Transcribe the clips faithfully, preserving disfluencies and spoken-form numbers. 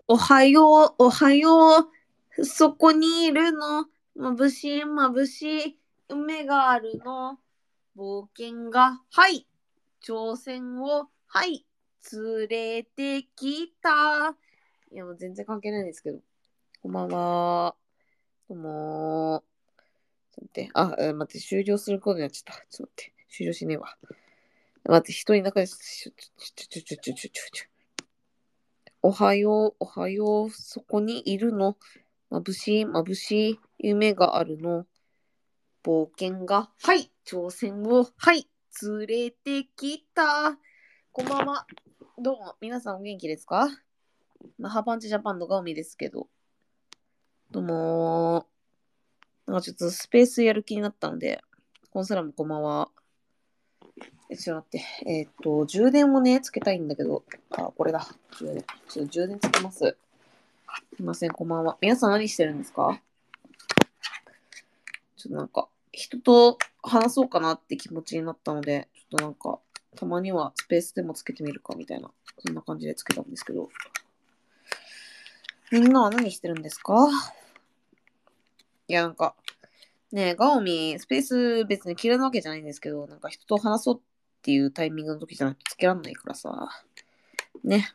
おはよう、おはよう。そこにいるの。眩しい、眩しい。夢があるの。冒険が、はい。挑戦を、はい。連れてきた。いや、もう全然関係ないんですけど。こんばんは。どうもー。ちょっと待って。あ、え待って、終了することになっちゃった。ちょっと待って。終了しねえわ。待って、人いなかった。ちょ、ちょ、ちょ、ちょ、ちょ、ちょ、ちょ、ちょ。おはよう、おはよう。そこにいるの。眩しい、眩しい。夢があるの。冒険が、はい。挑戦を、はい。連れてきた。こんばんは。どうも、皆さんお元気ですか？マハパンチジャパンのガオミですけど。どうもー。なんかちょっとスペースやる気になったので、コンサラもこんばんは。え、ちょっと待って。えーっと、充電をね、つけたいんだけど。あ、これだ。充電。ちょっと充電つけます。すいません、こんばんは。皆さん何してるんですか？ちょっとなんか、人と話そうかなって気持ちになったので、ちょっとなんか、たまにはスペースでもつけてみるかみたいな、そんな感じでつけたんですけど。みんなは何してるんですか？いや、なんか、ねえ、ガオミ、スペース別に嫌いなわけじゃないんですけど、なんか人と話そうっていうタイミングの時じゃないとつけらんないからさ。ね。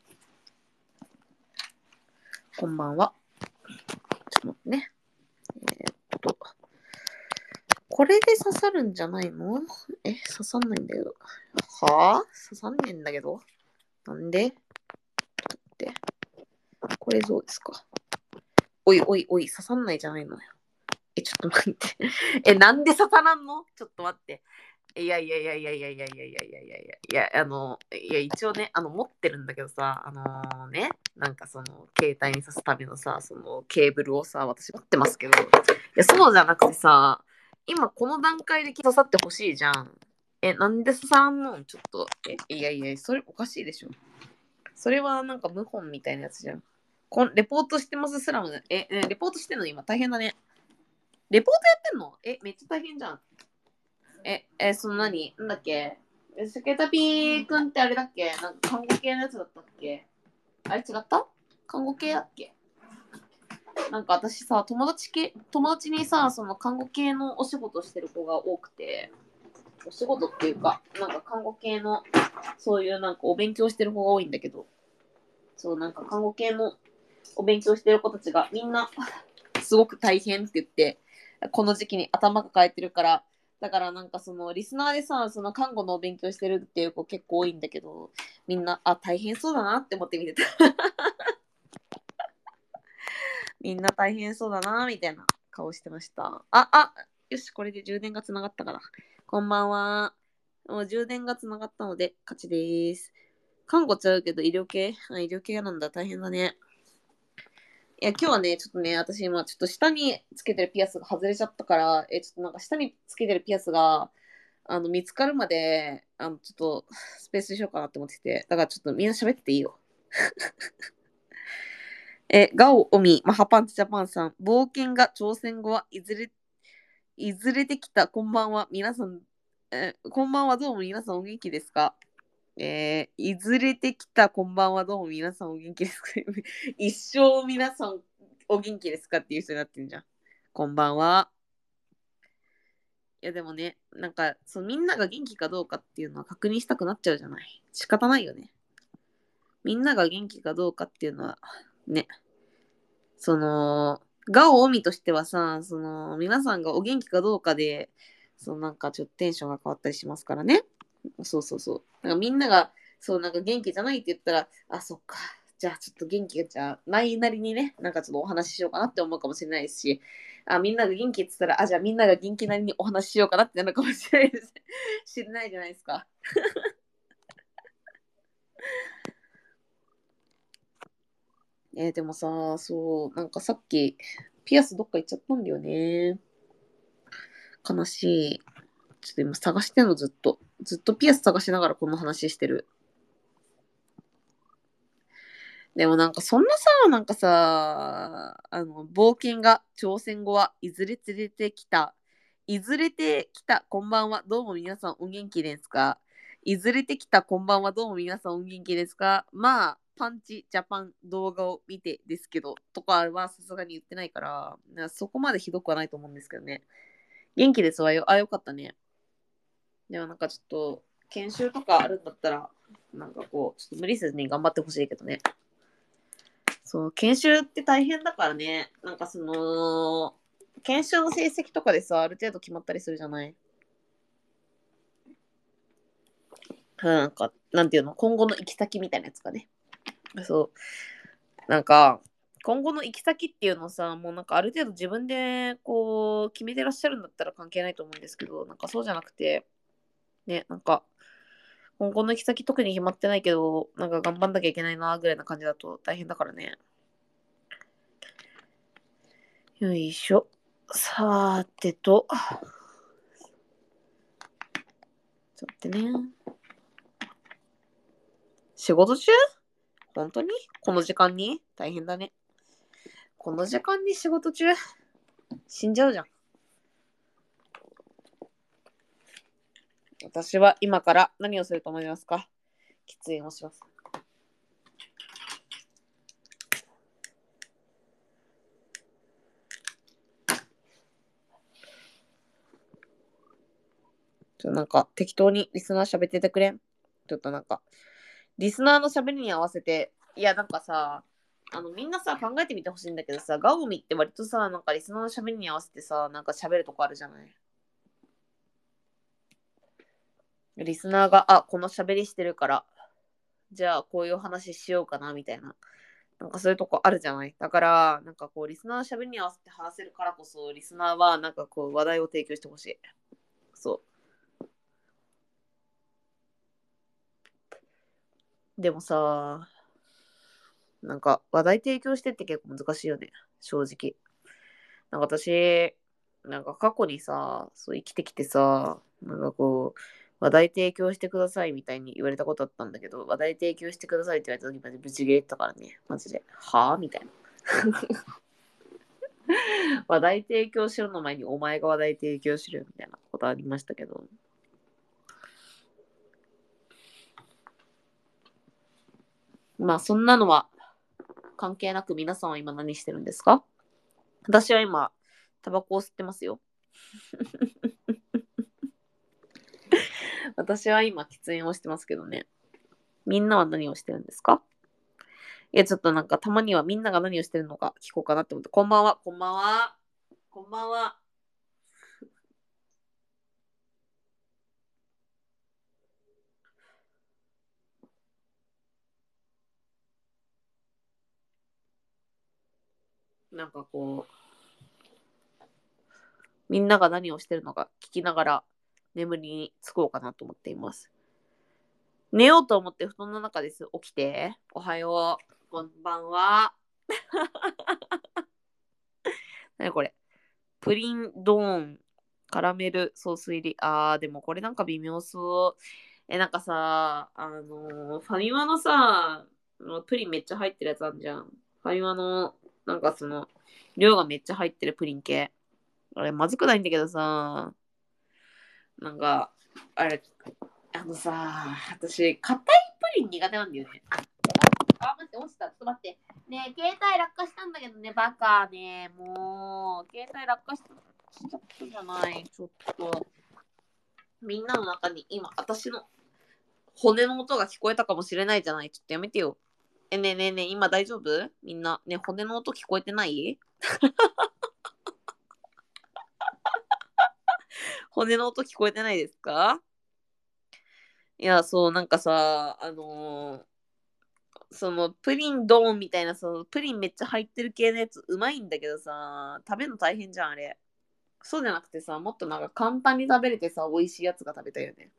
こんばんは。ちょっと待ってね。えーっと、これで刺さるんじゃないの？え、刺さんないんだけど。はぁ？刺さんねえんだけど。なんでって。これどうですか？おいおいおい、刺さんないじゃないのよ。え、ちょっと待って。え、なんで刺さらんの？ちょっと待って。いやいやいやいやいやいやいやいやいやいやいやいや、あの、いや、一応ね、あの、持ってるんだけどさ、あのー、ね、なんかその、携帯に刺すためのさ、その、ケーブルをさ、私持ってますけど、いや、そうじゃなくてさ、今この段階で刺さってほしいじゃん。え、なんで刺さらんの？ちょっと、え、いやいや、それおかしいでしょ。それはなんか謀反みたいなやつじゃん。こんレポートしてますスラム。え、えレポートしてんの今大変だね。レポートやってんの？え、めっちゃ大変じゃん。え、え、その何なんだっけえスケタピーくんってあれだっけなんか看護系のやつだったっけ？あれ違った？看護系だっけ？なんか私さ、友達系、友達にさ、その看護系のお仕事してる子が多くて、お仕事っていうか、なんか看護系の、そういうなんかお勉強してる子が多いんだけど、そうなんか看護系のお勉強してる子たちがみんなすごく大変って言って、この時期に頭抱えてるから、だからなんかそのリスナーでさ、その看護のお勉強してるっていう子結構多いんだけど、みんな、あ、大変そうだなって思って見てた。みんな大変そうだな、みたいな顔してました。あ、あ、よし、これで充電がつながったから。こんばんは。もう充電がつながったので、勝ちです。看護ちゃうけど医療系あ、医療系なんだ。大変だね。いや、今日はね、ちょっとね、私今、ちょっと下につけてるピアスが外れちゃったから、え、ちょっとなんか下につけてるピアスが、あの、見つかるまで、あの、ちょっと、スペースにしようかなって思ってて、だからちょっとみんな喋ってていいよ。え、ガオ、オミ、マハパンチジャパンさん、冒険が挑戦後はいずれ、いずれてきた、こんばんは、皆さん、え、こんばんは、どうも皆さんお元気ですか？えー、いずれてきたこんばんはどうも皆さんお元気ですか？一生皆さんお元気ですかっていう人になってんじゃん。こんばんは。いやでもね、なんかそのみんなが元気かどうかっていうのは確認したくなっちゃうじゃない。仕方ないよね。みんなが元気かどうかっていうのはね、その、ガオオミとしてはさ、その皆さんがお元気かどうかで、そのなんかちょっとテンションが変わったりしますからね。そうそうそう。なんかみんなが、そうなんか元気じゃないって言ったら、あ、そっか。じゃあちょっと元気がじゃあないなりにね、なんかちょっとお話ししようかなって思うかもしれないですし、あ、みんなが元気って言ったら、あ、じゃあみんなが元気なりにお話ししようかなってなるかもしれないです。知れないじゃないですか。えーでもさ、そう、なんかさっき、ピアスどっか行っちゃったんだよね。悲しい。ちょっと今探してんのずっと。ずっとピアス探しながらこの話してる。でもなんかそんなさ、なんかさ、あの、冒険が挑戦後はいずれ連れてきた。いずれてきた、こんばんは。どうも皆さんお元気ですか？いずれてきた、こんばんは。どうも皆さんお元気ですか？まあ、 パンチジャパン動画を見てですけど、とかはさすがに言ってないから、なそこまでひどくはないと思うんですけどね。元気ですわよ。あ、よかったね。でもなんかちょっと、研修とかあるんだったら、なんかこう、ちょっと無理せずに頑張ってほしいけどね。そう、研修って大変だからね。なんかその、研修の成績とかでさ、ある程度決まったりするじゃない。なんか、なんていうの、今後の行き先みたいなやつかね。そう。なんか、今後の行き先っていうのさ、もうなんかある程度自分でこう、決めてらっしゃるんだったら関係ないと思うんですけど、なんかそうじゃなくて、ね、なんか、今後の行き先特に決まってないけど、なんか頑張んなきゃいけないな、ぐらいな感じだと大変だからね。よいしょ。さーてと。ちょっと待ってね。仕事中？本当にこの時間に大変だね。この時間に仕事中死んじゃうじゃん。私は今から何をすると思いますか？喫煙をします。ちょっとなんか適当にリスナー喋っててくれん？ちょっとなんか、リスナーの喋りに合わせて、いやなんかさ、あのみんなさ考えてみてほしいんだけどさ、ガオミって割とさ、なんかリスナーの喋りに合わせてさ、なんか喋るとこあるじゃない。リスナーが、あ、この喋りしてるから、じゃあこういう話しようかな、みたいな。なんかそういうとこあるじゃない。だから、なんかこう、リスナーの喋りに合わせて話せるからこそ、リスナーはなんかこう、話題を提供してほしい。そう。でもさ、なんか話題提供してって結構難しいよね。正直。なんか私、なんか過去にさ、そう生きてきてさ、なんかこう、話題提供してくださいみたいに言われたことあったんだけど、話題提供してくださいって言われた時までブチ切れてたからね。マジで。はぁみたいな。話題提供しろの前にお前が話題提供しろよみたいなことありましたけど。まあそんなのは関係なく皆さんは今何してるんですか？私は今、タバコを吸ってますよ。私は今、喫煙をしてますけどね。みんなは何をしてるんですか？いや、ちょっとなんかたまにはみんなが何をしてるのか聞こうかなって思って。こんばんは、こんばんは。こんばんは。なんかこう、みんなが何をしてるのか聞きながら眠りにつこうかなと思っています。寝ようと思って布団の中です。起きて。おはよう。こんばんは。なにこれ。プリンドーン。カラメルソース入り。あー、でもこれなんか微妙そう。え、なんかさ、あのーファミマのさ、プリンめっちゃ入ってるやつあるじゃん。ファミマの、なんかその、量がめっちゃ入ってるプリン系。あれ、まずくないんだけどさ、なんか、あれ、あのさ、私、硬いプリン苦手なんだよね。あ、待って、落ちた。ちょっと待って。ねえ、携帯落下したんだけどね、バカね。もう、携帯落下ししちゃったじゃない。ちょっと。みんなの中に今、私の骨の音が聞こえたかもしれないじゃない。ちょっとやめてよ。え、ねえねえねえ、今大丈夫？みんな。ね、骨の音聞こえてない？骨の音聞こえてないですか？いや、そう、なんかさ、あのーそのプリンドーンみたいな、そのプリンめっちゃ入ってる系のやつうまいんだけどさ、食べるの大変じゃん、あれ。そうじゃなくてさ、もっとなんか簡単に食べれてさ、美味しいやつが食べたいよね。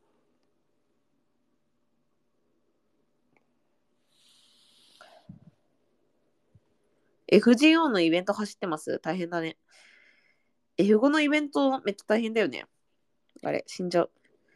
エフジーオー のイベント走ってます？大変だね。エフごのイベントめっちゃ大変だよね。あれ、死んじゃう。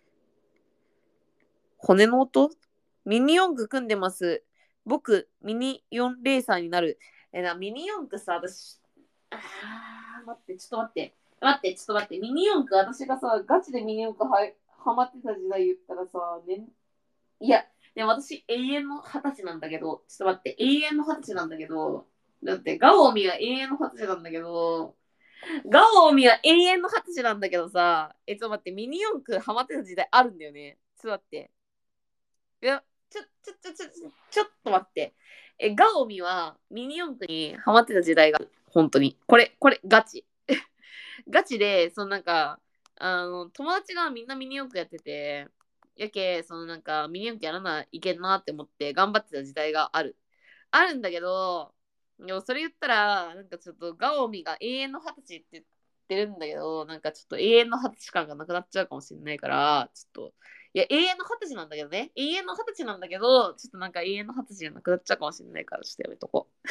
骨の音？ミニ四駆組んでます。僕、ミニ四レーサーになる。えな、ミニ四駆さ、私、あー、待って、ちょっと待って。待って、ちょっと待って。ミニ四駆、私がさ、ガチでミニ四駆ははまってた時代言ったらさ、ね、いや、 で、私、永遠の二十歳なんだけど、ちょっと待って、永遠の二十歳なんだけど、だって、ガオミは永遠の二十歳なんだけど、ガオミは永遠の二十歳なんだけどさ、え、ちょっと待って、ミニ四駆ハマってた時代あるんだよね。ちょっと待って。いや、ちょ、ちょ、ちょ、ちょ、ちょ、ちょっと待って。え、ガオミはミニ四駆にハマってた時代が、本当に。これ、これ、ガチ。ガチで、そのなんか、あの、友達がみんなミニ四駆やってて、やけ、そのなんか、ミニ四駆やらないけんなって思って頑張ってた時代がある。あるんだけど、でもそれ言ったら、なんかちょっとガオミが永遠の二十歳って言ってるんだけど、なんかちょっと永遠の二十歳感がなくなっちゃうかもしれないから、ちょっと、いや、永遠の二十歳なんだけどね。永遠の二十歳なんだけど、ちょっとなんか永遠の二十歳じゃなくなっちゃうかもしれないから、ちょっとやめとこう。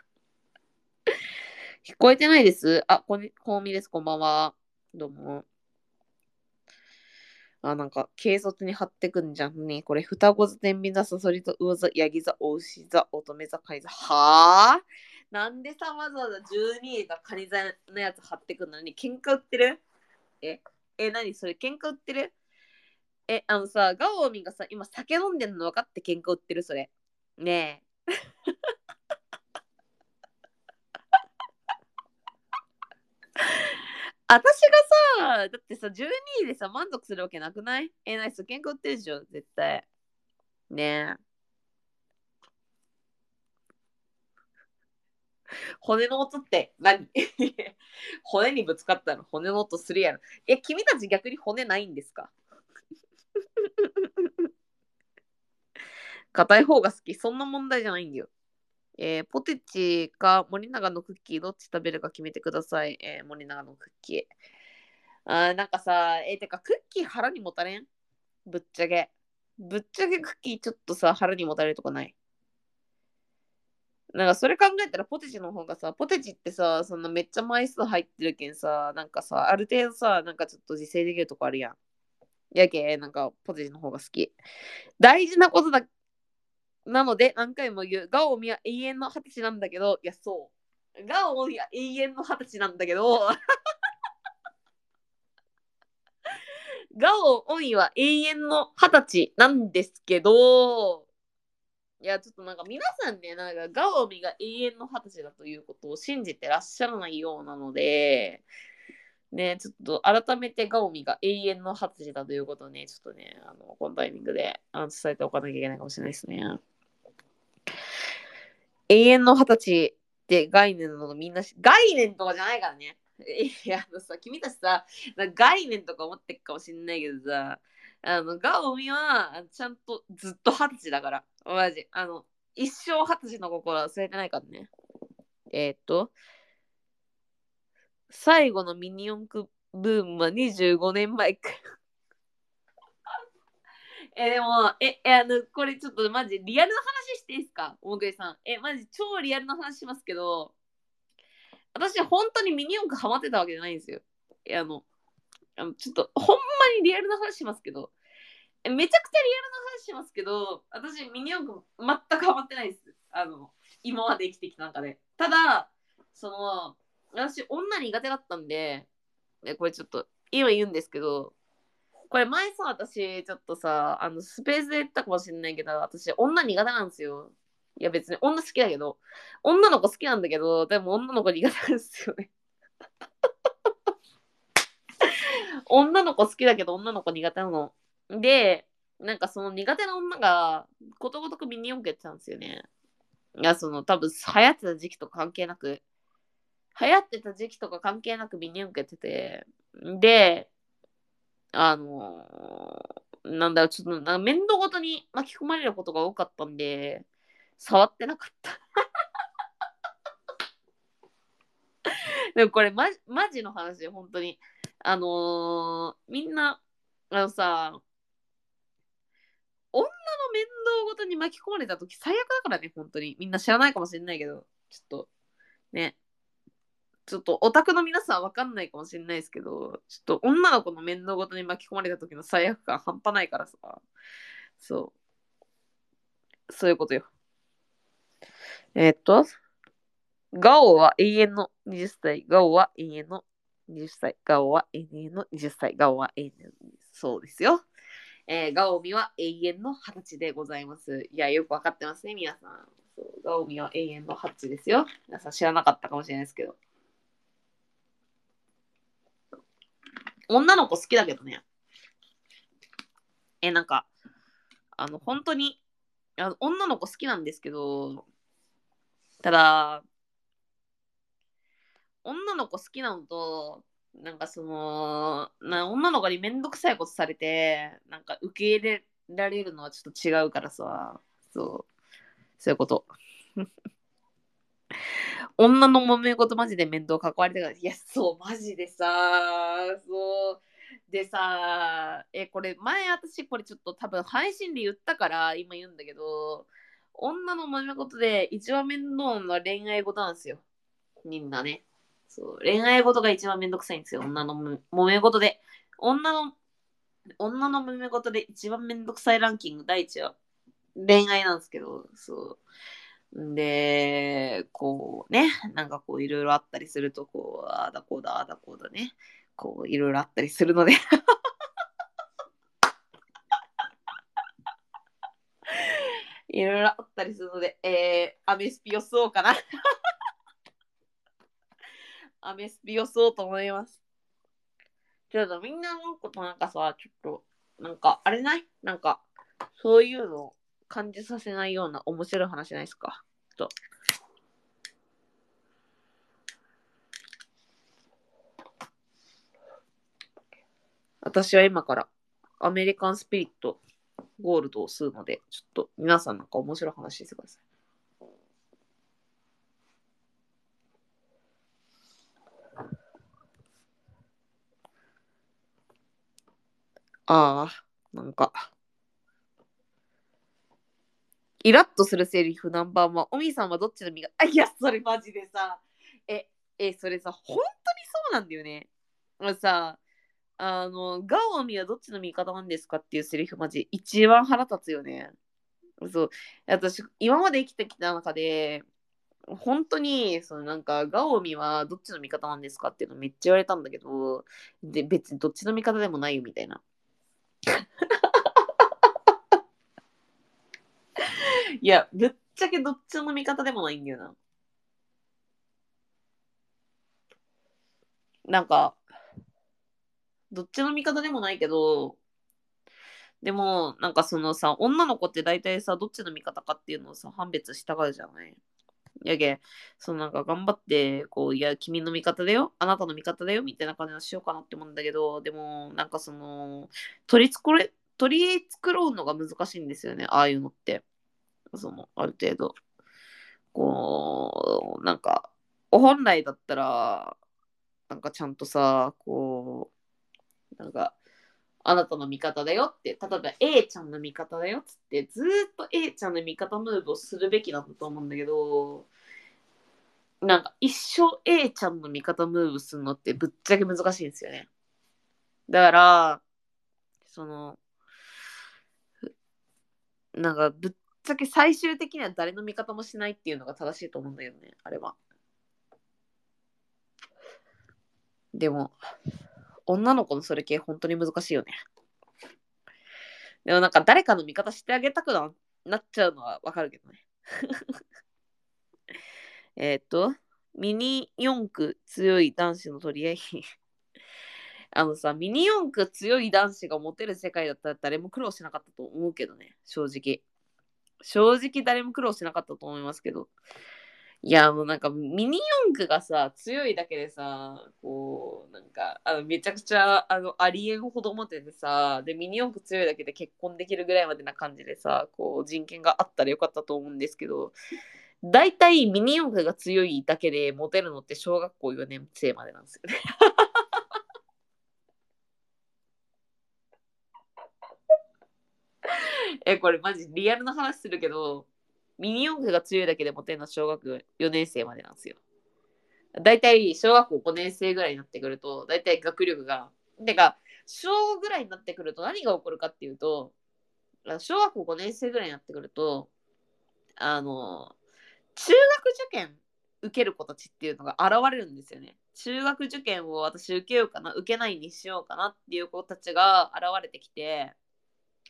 聞こえてないです。あ、こんに、こうみです。こんばんは。どうも。あ、なんか、軽率に貼ってくんじゃんね。これ、双子座、天秤座、サソリ座、魚座、ヤギ座、お牛座、乙女座、蟹座。はぁなんでさ、わざわざじゅうにいが蟹座のやつ貼ってくんのに、喧嘩売ってるええ、何それ、喧嘩売ってるえ、あのさ、ガオーミンがさ、今酒飲んでんの分かって喧嘩売ってるそれ。ねえ。私がさ、だってさ、じゅうにいでさ、満足するわけなくないえ、なにそれ喧嘩売ってるでしょ絶対。ねえ。骨の音って何骨にぶつかったら骨の音するやろ。え、君たち逆に骨ないんですか硬い方が好き。そんな問題じゃないんだよ。えーポテチか森永のクッキーどっち食べるか決めてください。えー森永のクッキー。あーなんかさ、えーてかクッキー腹にもたれんぶっちゃけ。ぶっちゃけクッキーちょっとさ、腹にもたれるとかない。なんかそれ考えたらポテチの方がさ、ポテチってさ、そんなめっちゃ枚数入ってるけんさ、なんかさ、ある程度さ、なんかちょっと自制できるとこあるやん。やけ、なんかポテチの方が好き。大事なことだ。なので何回も言う。ガオミは永遠の二十歳なんだけど、いや、そう。ガオミは永遠の二十歳なんだけど、ガオミは永遠の二十歳なんですけど、いや、ちょっとなんか皆さんね、なんかガオミが永遠の二十歳だということを信じてらっしゃらないようなので、ね、ちょっと改めてガオミが永遠の二十歳だということをね、ちょっとね、あの、このタイミングであの伝えておかなきゃいけないかもしれないですね。永遠の二十歳って概念なのみんなし、概念とかじゃないからね。いや、あのさ、君たちさ、概念とか思ってっかもしんないけどさ、あの、ガオミはちゃんとずっと二十歳だから。マジ。あの、一生二十歳の心は忘れてないからね。えー、っと、最後のミニ四駆ブームはにじゅうごねんまえか。え、でも、え、え、あの、これちょっとマジリアルな話していいですか大栗さん。え、マジ超リアルな話しますけど、私本当にミニ四駆ハマってたわけじゃないんですよ。え、あの、あのちょっとほんまにリアルな話しますけど、えめちゃくちゃリアルな話しますけど、私ミニ四駆全くハマってないです。あの、今まで生きてきた中で。ただ、その、私女苦手だったんで、えこれちょっと今言うんですけど、これ前さ、私、ちょっとさ、あの、スペースで言ったかもしれないけど、私、女苦手なんですよ。いや、別に女好きだけど、女の子好きなんだけど、でも女の子苦手なんですよね。女の子好きだけど、女の子苦手なの。で、なんかその苦手な女が、ことごとくミニ四駆やってたんですよね。いや、その、多分流行ってた時期とか関係なく、流行ってた時期とか関係なくミニ四駆やってて、で、あのーなんだろう、ちょっとなんか面倒ごとに巻き込まれることが多かったんで、触ってなかった。でもこれマジ、マジの話で、本当に。あのーみんな、あのさ、女の面倒ごとに巻き込まれた時最悪だからね、本当に。みんな知らないかもしれないけど、ちょっと、ね。ちょっとオタクの皆さんはわかんないかもしれないですけど、ちょっと女の子の面倒ごとに巻き込まれた時の最悪感半端ないからさ。そう。そういうことよ。えーっと、ガオは永遠のはたち、ガオは永遠のはたち、ガオは永遠のはたち、ガオは永遠のそうですよ。 えー、ガオミは永遠の二十歳でございます。いや、よくわかってますね、皆さん。そう、ガオミは永遠の二十歳ですよ。皆さん知らなかったかもしれないですけど。女の子好きだけどね。え、なんか、あの、本当に、あの女の子好きなんですけど、ただ、女の子好きなのと、なんかその、な女の子にめんどくさいことされて、なんか受け入れられるのはちょっと違うからさ、そう、そういうこと。女の揉め事マジで面倒関わりたから、いや、そう、マジでさ、そう。でさ、え、これ、前私これちょっと多分配信で言ったから今言うんだけど、女の揉め事で一番面倒なのは恋愛事なんですよ。みんなね。そう、恋愛事が一番めんどくさいんですよ。女のも揉め事で。女の、女の揉め事で一番めんどくさいランキング第一は恋愛なんですけど、そう。で、こうね、なんかこういろいろあったりすると、こう、ああだこうだ、ああだこうだね。こういろいろあったりするのでいろいろあったりするので、えー、アメスピを吸おうかな。アメスピを吸おうと思います。ちょっとみんなのことなんかさ、ちょっと、なんか、あれないなんか、そういうのを感じさせないような面白い話ないですかと。私は今からアメリカンスピリットゴールドを吸うので、ちょっと皆さんなんか面白い話してください。ああ、なんか、イラッとするセリフナンバーワン。おみさんはどっちの味が、あ、いや、それマジでさ、え、え、それさ、本当にそうなんだよね。俺さ、あの、ガオミはどっちの味方なんですかっていうセリフマジ一番腹立つよね。そう。私、今まで生きてきた中で、本当に、そのなんか、ガオミはどっちの味方なんですかっていうのめっちゃ言われたんだけど、で、別にどっちの味方でもないよみたいな。いや、ぶっちゃけどっちの味方でもないんだよな。なんか、どっちの味方でもないけど、でも、なんかそのさ、女の子って大体さ、どっちの味方かっていうのをさ、判別したがるじゃない。やけ、そのなんか頑張って、こう、いや、君の味方だよ、あなたの味方だよ、みたいな感じのしようかなって思うんだけど、でも、なんかその、取り繕れ、取り繕うのが難しいんですよね、ああいうのって。その、ある程度。こう、なんか、本来だったら、なんかちゃんとさ、こう、なんか、あなたの味方だよって、例えば A ちゃんの味方だよっつって、ずーっと A ちゃんの味方ムーブをするべきなんだと思うんだけど、なんか一生 A ちゃんの味方ムーブするのってぶっちゃけ難しいんですよね。だから、その、なんかぶっちゃけ最終的には誰の味方もしないっていうのが正しいと思うんだよね、あれは。でも、女の子のそれ系本当に難しいよね。でもなんか誰かの味方してあげたくななっちゃうのはわかるけどね。えーっと、ミニ四駆強い男子の取り合い。あのさ、ミニ四駆強い男子がモテる世界だったら誰も苦労しなかったと思うけどね、正直。正直誰も苦労しなかったと思いますけど。いや、もうなんかミニ四駆がさ、強いだけでさ、こう、なんか、あのめちゃくちゃ、あの、ありえんほどモテてさ、で、ミニ四駆強いだけで結婚できるぐらいまでな感じでさ、こう、人権があったらよかったと思うんですけど、大体ミニ四駆が強いだけでモテるのって小学校よねん生までなんですよね。え、これマジリアルな話するけど、ミニ四駆が強いだけでモテるのは小学よねん生までなんですよ。大体小学校ごねん生ぐらいになってくると、大体学力が、てか、小ぐらいになってくると何が起こるかっていうと、小学校ごねん生ぐらいになってくると、あの、中学受験受ける子たちっていうのが現れるんですよね。中学受験を私受けようかな、受けないにしようかなっていう子たちが現れてきて、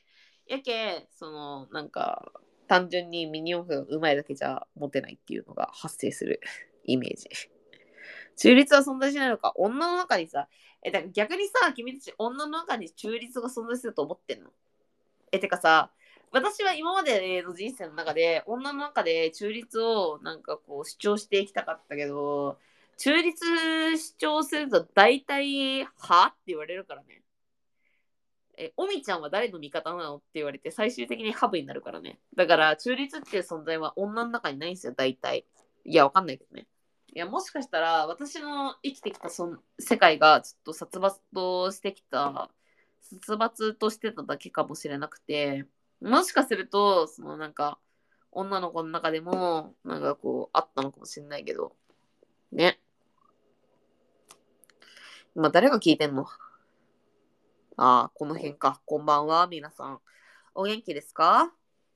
やけ、その、なんか、単純にミニ四駆が上手いだけじゃモテないっていうのが発生するイメージ。中立は存在しないのか。女の中にさ、え、だから逆にさ、君たち女の中に中立が存在すると思ってんの？え、てかさ、私は今までの人生の中で、女の中で中立をなんかこう主張していきたかったけど、中立主張すると大体、はって言われるからね。え、おみちゃんは誰の味方なのって言われて、最終的にハブになるからね。だから、中立っていう存在は女の中にないんですよ、大体。いや、わかんないけどね。いや、もしかしたら、私の生きてきたその世界が、ちょっと殺伐としてきた、殺伐としてただけかもしれなくて、もしかすると、そのなんか、女の子の中でも、なんかこう、あったのかもしれないけど、ね。今、誰が聞いてんの？ああ、この辺か。こんばんは、皆さん。お元気ですか？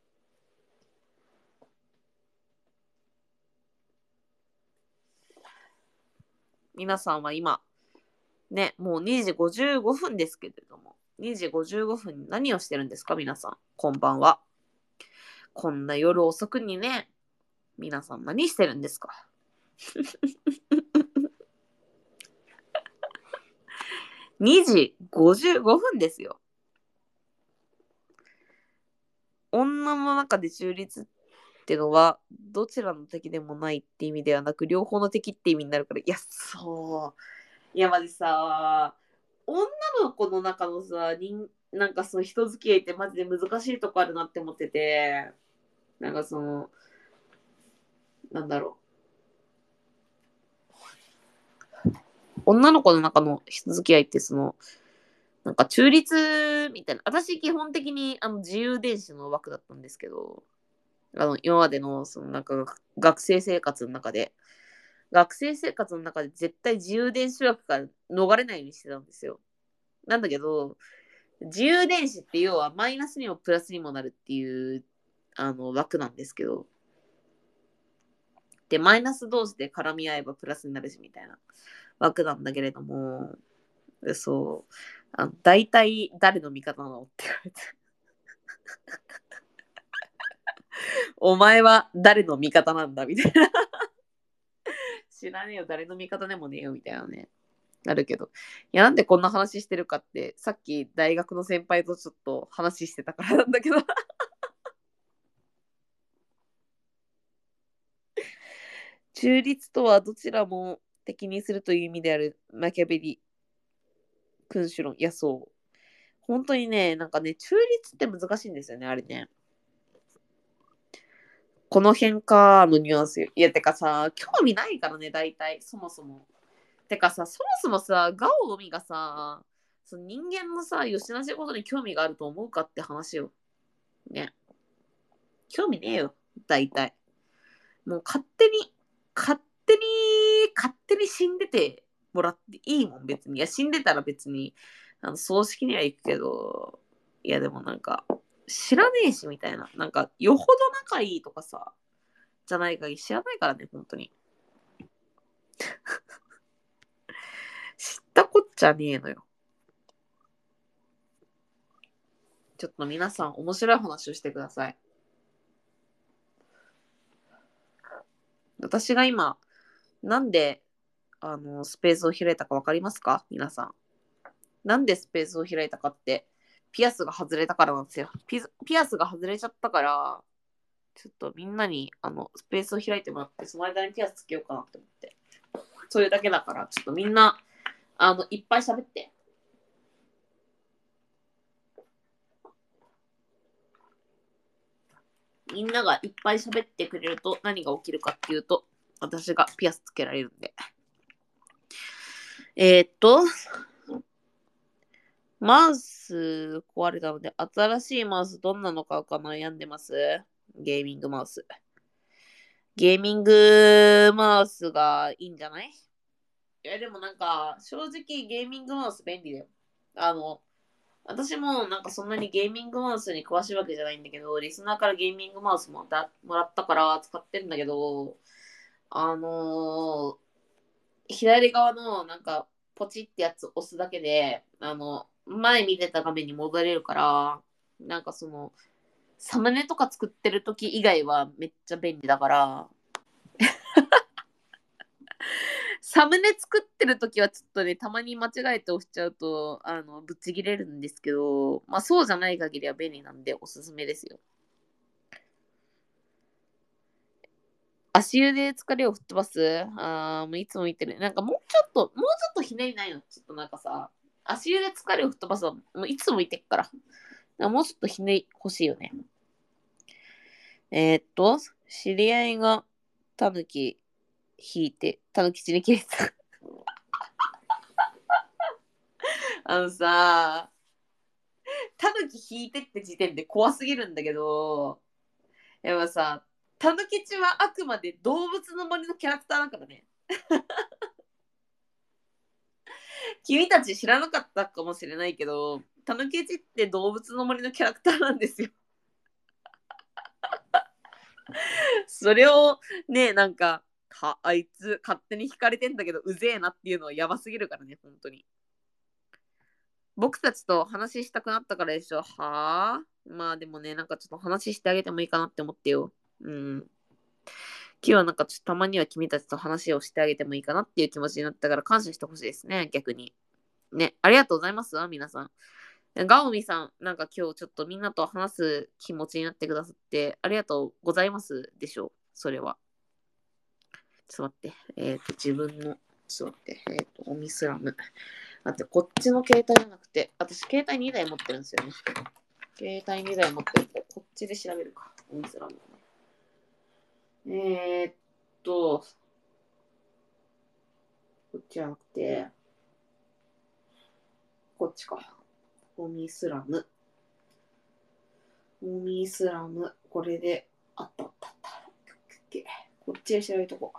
皆さんは今、ね、もうにじごじゅうごふんですけれども、にじごじゅうごふんに何をしてるんですか、皆さん。こんばんは。こんな夜遅くにね、皆さん何してるんですか？にじごじゅうごふんですよ。女の中で中立ってのは、どちらの敵でもないって意味ではなく、両方の敵って意味になるから、いや、そう。いや、まじさ、女の子の中のさ、人なんかその人付き合いってマジで難しいとこあるなって思ってて、なんかその、なんだろう。女の子の中の人付き合いってその、なんか中立みたいな。私基本的にあの自由電子の枠だったんですけど、あの今までのそのなんか学生生活の中で、学生生活の中で絶対自由電子枠から逃れないようにしてたんですよ。なんだけど、自由電子って要はマイナスにもプラスにもなるっていうあの枠なんですけど、で、マイナス同士で絡み合えばプラスになるしみたいな枠なんだけれども、そう、あの大体誰の味方なのって言われて。お前は誰の味方なんだみたいな。知らねえよ、誰の味方でもねえよみたいなね。あるけど。いや、なんでこんな話してるかって、さっき大学の先輩とちょっと話してたからなんだけど。中立とはどちらも敵にするという意味であるマキャベリ君主論。いや、そう。本当にね、なんかね、中立って難しいんですよね、あれね。この辺かのニュアンス。いや、てかさ、興味ないからね、大体、そもそも。てかさ、そもそもさ、ガオのみがさ、その人間のさ、よしなしことに興味があると思うかって話よ。ね。興味ねえよ、大体。もう勝手に、勝手に、勝手に死んでてもらっていいもん、別に。いや、死んでたら別に、あの葬式には行くけど、いや、でもなんか、知らねえし、みたいな。なんか、よほど仲いいとかさ、じゃない限り知らないからね、本当に。知ったこっちゃねえのよ。ちょっと皆さん、面白い話をしてください。私が今、なんで、あの、スペースを開いたかわかりますか？皆さん。なんでスペースを開いたかって、ピアスが外れたからなんですよ。ピピアスが外れちゃったから、ちょっとみんなに、あの、スペースを開いてもらって、その間にピアスつけようかなって思って。それだけだから、ちょっとみんな、あの、いっぱい喋って。みんながいっぱい喋ってくれると何が起きるかっていうと、私がピアスつけられるんで。えー、っと、マウス壊れたので、新しいマウスどんなの買うか悩んでます。ゲーミングマウス。ゲーミングマウスがいいんじゃない？いや、でもなんか、正直ゲーミングマウス便利だよ。あの、私もなんかそんなにゲーミングマウスに詳しいわけじゃないんだけど、リスナーからゲーミングマウスもだもらったから使ってんだけど、あのー左側のなんかポチってやつ押すだけで、あの、前見てた画面に戻れるから、 なんかその、サムネとか作ってる時以外はめっちゃ便利だから、サムネ作ってる時はちょっとね、たまに間違えて押しちゃうと、あの、ぶっちぎれるんですけど、まあそうじゃない限りは便利なんでおすすめですよ。足湯で疲れを吹っ飛ばすあー、もういつも言ってる。なんかもうちょっと、もうちょっとひねりないのちょっとなんかさ、足湯で疲れを吹っ飛ばすはもういつも言ってっから。からもうちょっとひねり欲しいよね。えーっと、知り合いがタヌキ引いて、タヌキ血に切れてた。あのさ、タヌキ引いてって時点で怖すぎるんだけど、やっぱさ、タヌキ血はあくまで動物の森のキャラクターだからね。君たち知らなかったかもしれないけど、タヌキ血って動物の森のキャラクターなんですよ。それをね、なんか、はあいつ勝手に引かれてんだけどうぜえなっていうのはやばすぎるからね、本当に。僕たちと話したくなったからでしょ。はあまあでもね、なんかちょっと話してあげてもいいかなって思ってよ。うん。今日はなんかちょっとたまには君たちと話をしてあげてもいいかなっていう気持ちになったから感謝してほしいですね、逆に。ね、ありがとうございますわ、皆さん。ガオミさん、なんか今日ちょっとみんなと話す気持ちになってくださってありがとうございますでしょう、それは。ちょっと待って。えっ、ー、と、自分の、ちょっと待って。えっ、ー、と、オミスラム。待って、こっちの携帯じゃなくて、私、携帯にだい持ってるんですよね。携帯にだい持ってるんで、こっちで調べるか。オミスラム。えー、っと、こっちじゃなくて、こっちか。オミスラム。オミスラム。これで、あったあったあった。こっちで調べとこう。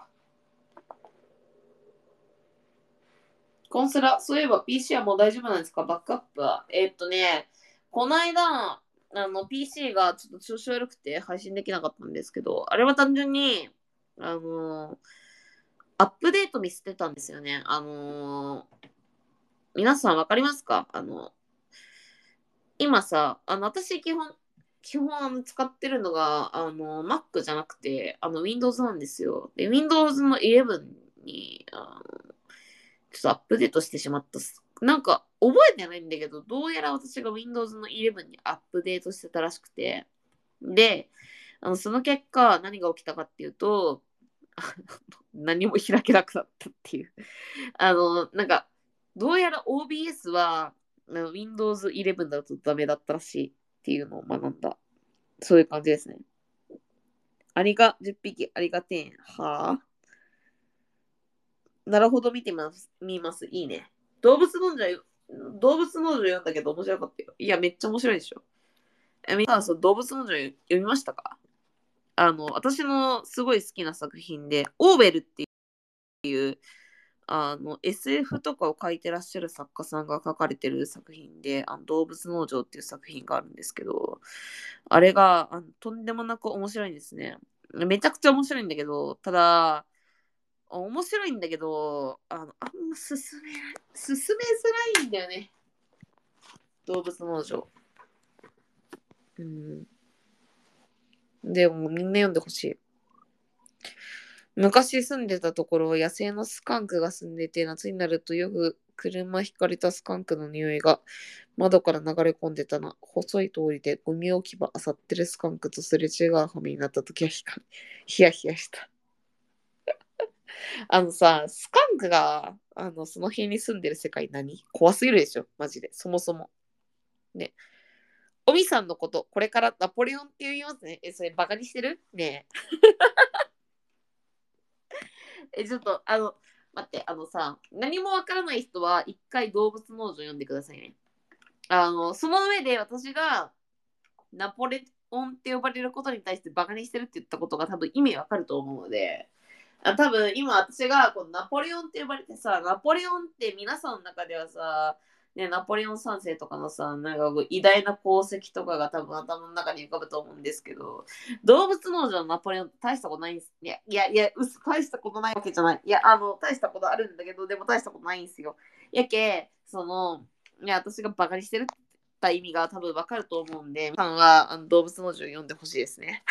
コンスラ、そういえば ピーシー はもう大丈夫なんですかバックアップは。えー、っとね、この間、あの、ピーシー がちょっと調子悪くて配信できなかったんですけど、あれは単純に、あのー、アップデートミスってたんですよね。あのー、皆さんわかりますかあの、今さ、あの、私基本、基本あの使ってるのが、あの、Mac じゃなくて、あの、Windows なんですよ。で、Windows のじゅういちに、あのちょっとアップデートしてしまったっす。なんか、覚えてないんだけど、どうやら私が Windows のじゅういちにアップデートしてたらしくて、で、あのその結果、何が起きたかっていうと、何も開けなくなったっていう。あの、なんか、どうやら オービーエス は Windows じゅういちだとダメだったらしいっていうのを学んだ。そういう感じですね。アリがじゅっぴき、アリがじゅう。はぁなるほど、見てます。見ます。いいね。動物農場、動物農場読んだけど面白かったよ。いや、めっちゃ面白いでしょ。え、みんな、そう、動物農場読みましたか？あの、私のすごい好きな作品で、オーベルっていう、あの、エスエフ とかを書いてらっしゃる作家さんが書かれてる作品で、あの動物農場っていう作品があるんですけど、あれがあのとんでもなく面白いんですね。めちゃくちゃ面白いんだけど、ただ、面白いんだけど、あの、あんま進め、進めづらいんだよね。動物農場。うん。でもみんな読んでほしい。昔住んでたところは野生のスカンクが住んでて、夏になるとよく車引かれたスカンクの匂いが窓から流れ込んでたな。細い通りでゴミ置き場漁ってるスカンクとすれ違う羽目になった時はヒヤヒヤした。あのさ、スカンクがあのその辺に住んでる世界何怖すぎるでしょマジで。そもそも。ね。おみさんのこと、これからナポレオンって言いますね。え、それバカにしてるねえ。え、ちょっと、あの、待って、あのさ、何もわからない人は一回動物農場読んでくださいね。あの、その上で私がナポレオンって呼ばれることに対してバカにしてるって言ったことが多分意味わかると思うので、あ多分今私がこのナポレオンって呼ばれてさ、ナポレオンって皆さんの中ではさ、ね、ナポレオン三世とかのさ、なんかこう偉大な功績とかが多分頭の中に浮かぶと思うんですけど、動物農場のナポレオンって大したことないんです。いや、いや、いや、うす、大したことないわけじゃない。いや、あの、大したことあるんだけど、でも大したことないんですよ。やけ、その、いや、私がバカにしてるってた意味が多分わかると思うんで、皆さんはあの動物農場を読んでほしいですね。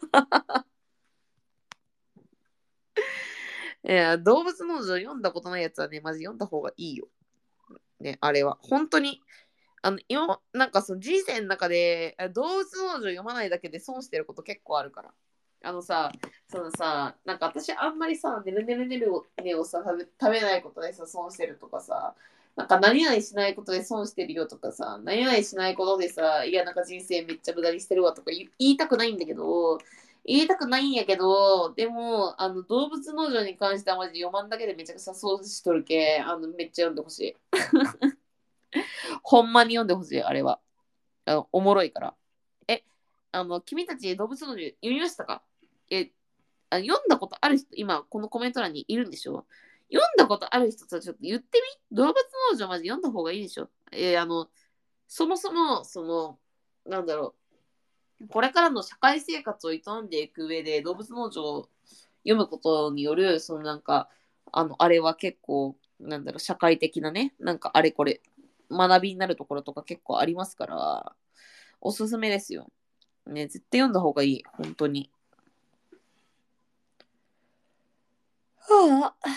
いや、動物農場読んだことないやつはね、マジ読んだ方がいいよ。ね、あれは。本当に、あの、今、なんかその人生の中で、動物農場読まないだけで損してること結構あるから。あのさ、そのさ、なんか私あんまりさ、ねるねるねるをねをさ、食べ食べないことでさ、損してるとかさ、なんか何々しないことで損してるよとかさ、何々しないことでさ、いやなんか人生めっちゃ無駄にしてるわとか言い言いたくないんだけど、言いたくないんやけど、でも、あの、動物農場に関してはマジ読まんだけでめちゃくちゃ損しとるけ、あの、めっちゃ読んでほしい。ほんまに読んでほしい、あれは。あの、おもろいから。え、あの、君たち動物農場読みましたか？え、あ読んだことある人、今、このコメント欄にいるんでしょ？読んだことある人とちょっと言ってみ？動物農場まで読んだ方がいいでしょ？えーあの、そもそも、その、なんだろう、これからの社会生活を営んでいく上で、動物農場を読むことによる、そのなんか、あの、あれは結構、なんだろう、社会的なね、なんかあれこれ、学びになるところとか結構ありますから、おすすめですよ。ね、絶対読んだ方がいい。本当に。はあ。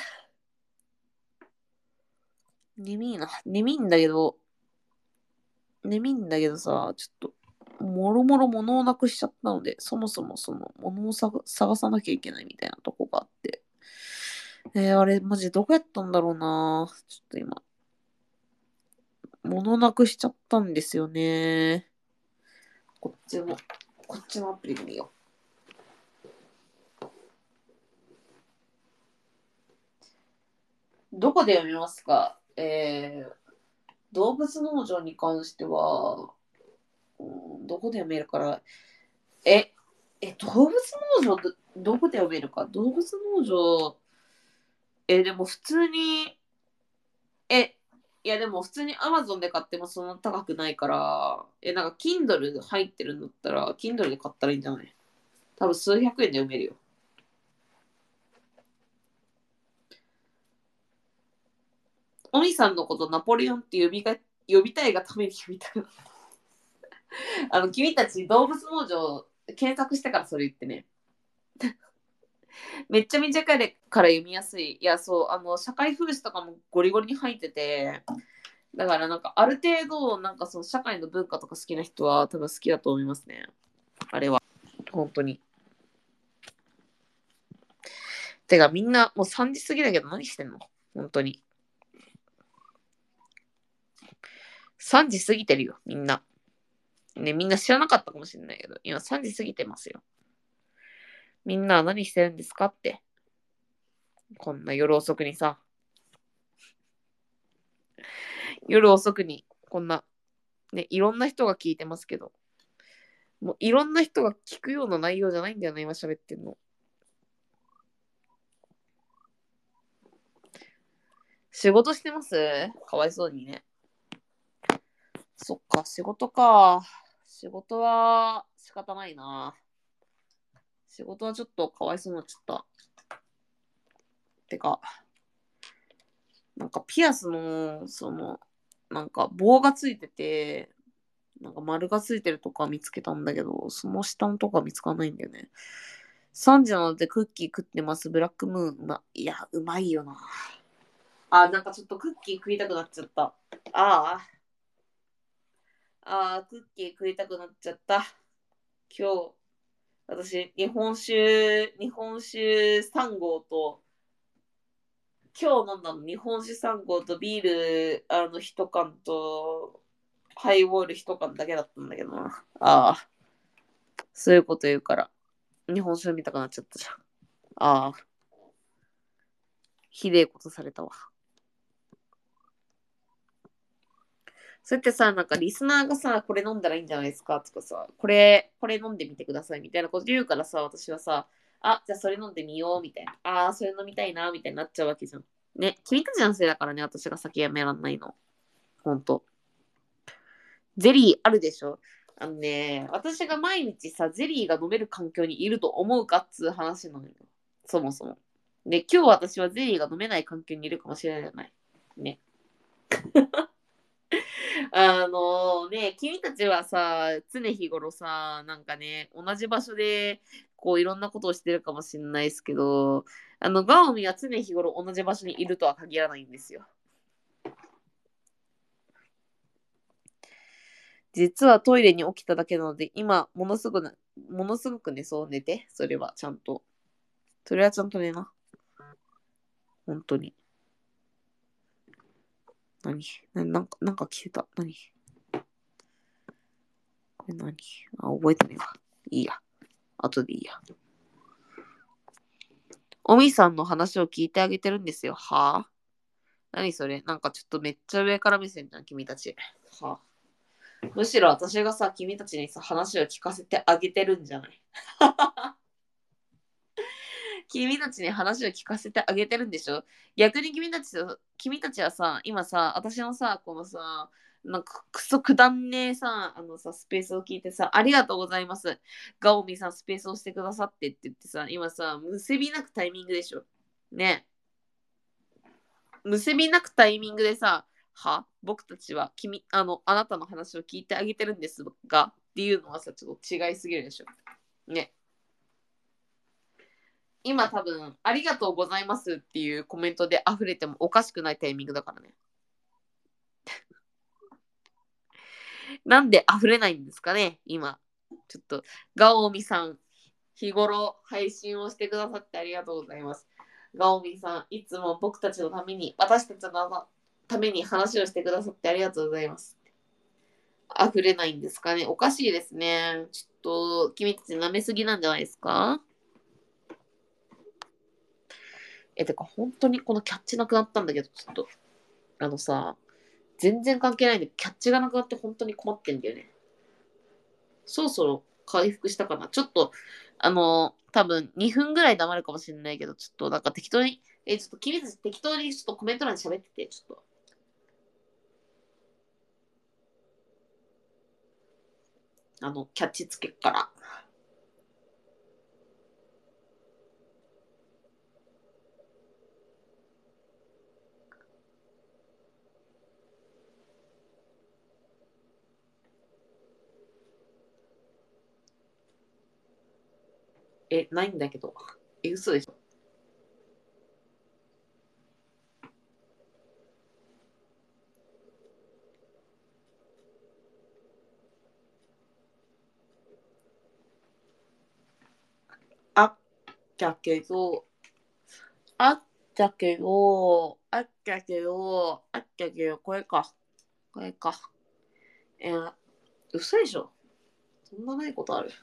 眠いな。眠いんだけど、眠いんだけどさ、ちょっと、もろもろ物をなくしちゃったので、そもそもその物を探探さなきゃいけないみたいなとこがあって。えー、あれ、マジどこやったんだろうな。ちょっと今、物なくしちゃったんですよね。こっちも、こっちのアプリで見よう。どこで読みますか？えー、動物農場に関しては、うん、どこで読めるから、え、え、動物農場ど、どこで読めるか？動物農場、え、でも普通に、え、いやでも普通に Amazon で買ってもそんな高くないから、え、なんか Kindle 入ってるんだったら、Kindle で買ったらいいんじゃない？多分数百円で読めるよ。おみさんのことナポレオンって呼びが呼びたいがために呼びたい。あの、君たち動物農場検索してからそれ言ってね。めっちゃ短いから読みやすい。いや、そう、あの、社会風刺とかもゴリゴリに入ってて、だからなんかある程度、なんかその社会の文化とか好きな人は多分好きだと思いますね。あれは。本当に。てかみんなもうさんじ過ぎだけど何してんの？本当に。さんじ過ぎてるよ、みんな。ね、みんな知らなかったかもしれないけど、今さんじ過ぎてますよ。みんなは何してるんですかって。こんな夜遅くにさ。夜遅くに、こんな、ね、いろんな人が聞いてますけど、もういろんな人が聞くような内容じゃないんだよね、今喋ってんの。仕事してます？かわいそうにね。そっか、仕事か。仕事は仕方ないな。仕事はちょっとかわいそうになっちゃった。てか、なんかピアスの、その、なんか棒がついてて、なんか丸がついてるとか見つけたんだけど、その下のとこは見つからないんだよね。さんじなのでクッキー食ってます。ブラックムーン。うま、いや、うまいよな。あ、なんかちょっとクッキー食いたくなっちゃった。ああ。ああ、クッキー食いたくなっちゃった。今日、私、日本酒、日本酒さん合と、今日飲んだの日本酒さん合とビール、あの、いち缶と、ハイボールいち缶だけだったんだけどな。ああ、そういうこと言うから、日本酒飲みたくなっちゃったじゃん。ああ、ひでえことされたわ。そうやってさ、なんかリスナーがさ、これ飲んだらいいんじゃないですかとかさ、これ、これ飲んでみてくださいみたいなこと言うからさ、私はさ、あ、じゃあそれ飲んでみようみたいな。ああ、それ飲みたいなみたいになっちゃうわけじゃん。ね、君たちのせいだからね、私が酒やめらんないの。ほんと。ゼリーあるでしょ？あのね、私が毎日さ、ゼリーが飲める環境にいると思うかっつう話なのよ。そもそも。で、今日私はゼリーが飲めない環境にいるかもしれないじゃない。ね。 あのね、君たちはさ、常日頃さ、なんかね、同じ場所で、こう、いろんなことをしてるかもしれないですけど、あの、ガオミは常日頃同じ場所にいるとは限らないんですよ。実はトイレに起きただけなので、今、ものすごく、ものすごく寝そう、寝て。それはちゃんと。それはちゃんと寝な。本当に。何ななんか、なんか着てた。何これ何あ、覚えてねえわ。いいや。後でいいや。おみさんの話を聞いてあげてるんですよ。はぁ、何それなんかちょっとめっちゃ上から目線じゃん、君たち。はぁ、むしろ私がさ、君たちにさ、話を聞かせてあげてるんじゃない？君たちに話を聞かせてあげてるんでしょ？逆に君たち君たちはさ、今さ、私のさ、このさ、なんかクソくだんねえさ、あのさ、スペースを聞いてさ、ありがとうございます。ガオミさんスペースをしてくださってって言ってさ、今さ、むせびなくタイミングでしょ。ね。むせびなくタイミングでさ、は僕たちは君、あの、あなたの話を聞いてあげてるんですが、っていうのはさ、ちょっと違いすぎるでしょ。ね。今多分、ありがとうございますっていうコメントで溢れてもおかしくないタイミングだからね。なんで溢れないんですかね、今。ちょっと、ガオミさん、日頃配信をしてくださってありがとうございます。ガオミさん、いつも僕たちのために、私たちのために話をしてくださってありがとうございます。溢れないんですかね。おかしいですね。ちょっと、君たち舐めすぎなんじゃないですか？え、てか、本当にこのキャッチなくなったんだけど、ちょっと、あのさ、全然関係ないんで、キャッチがなくなって本当に困ってんだよね。そろそろ回復したかな。ちょっと、あの、多分にふんぐらい黙るかもしれないけど、ちょっとなんか適当に、え、ちょっと君たち適当にちょっとコメント欄で喋ってて、ちょっと。あの、キャッチつけっから。え、ないんだけど。え、嘘でしょ。あったけど、あったけど、あったけど、あったけど、これか。これか。えー、嘘でしょ。そんなないことある？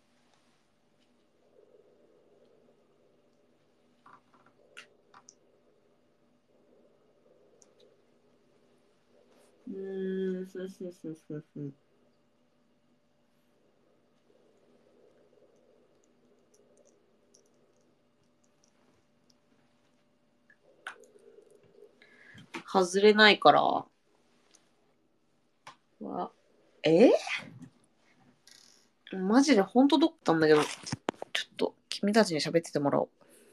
うーん、ふんふんふんふんふん。外れないから。わえマジで本当どったんだけど、ちょっと君たちに喋っててもらおう。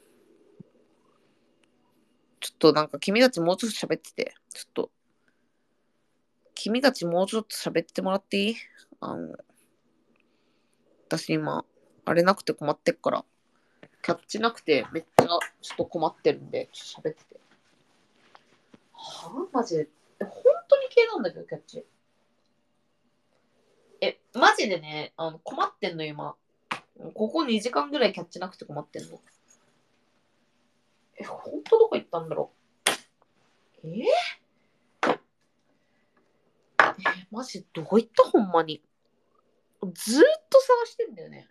ちょっとなんか君たちもうちょっと喋ってて。ちょっと、君たちもうちょっと喋ってもらっていい？あの、私今、あれなくて困ってっから、キャッチなくてめっちゃちょっと困ってるんで、ちょっと喋ってて。はぁ、マジで。え、本当に系なんだけど、キャッチ。え、マジでね、あの、困ってんの今。ここにじかんぐらいキャッチなくて困ってんの。え、本当どこ行ったんだろう。ええマジどこ行ったほんまに。ずーっと探してんだよね。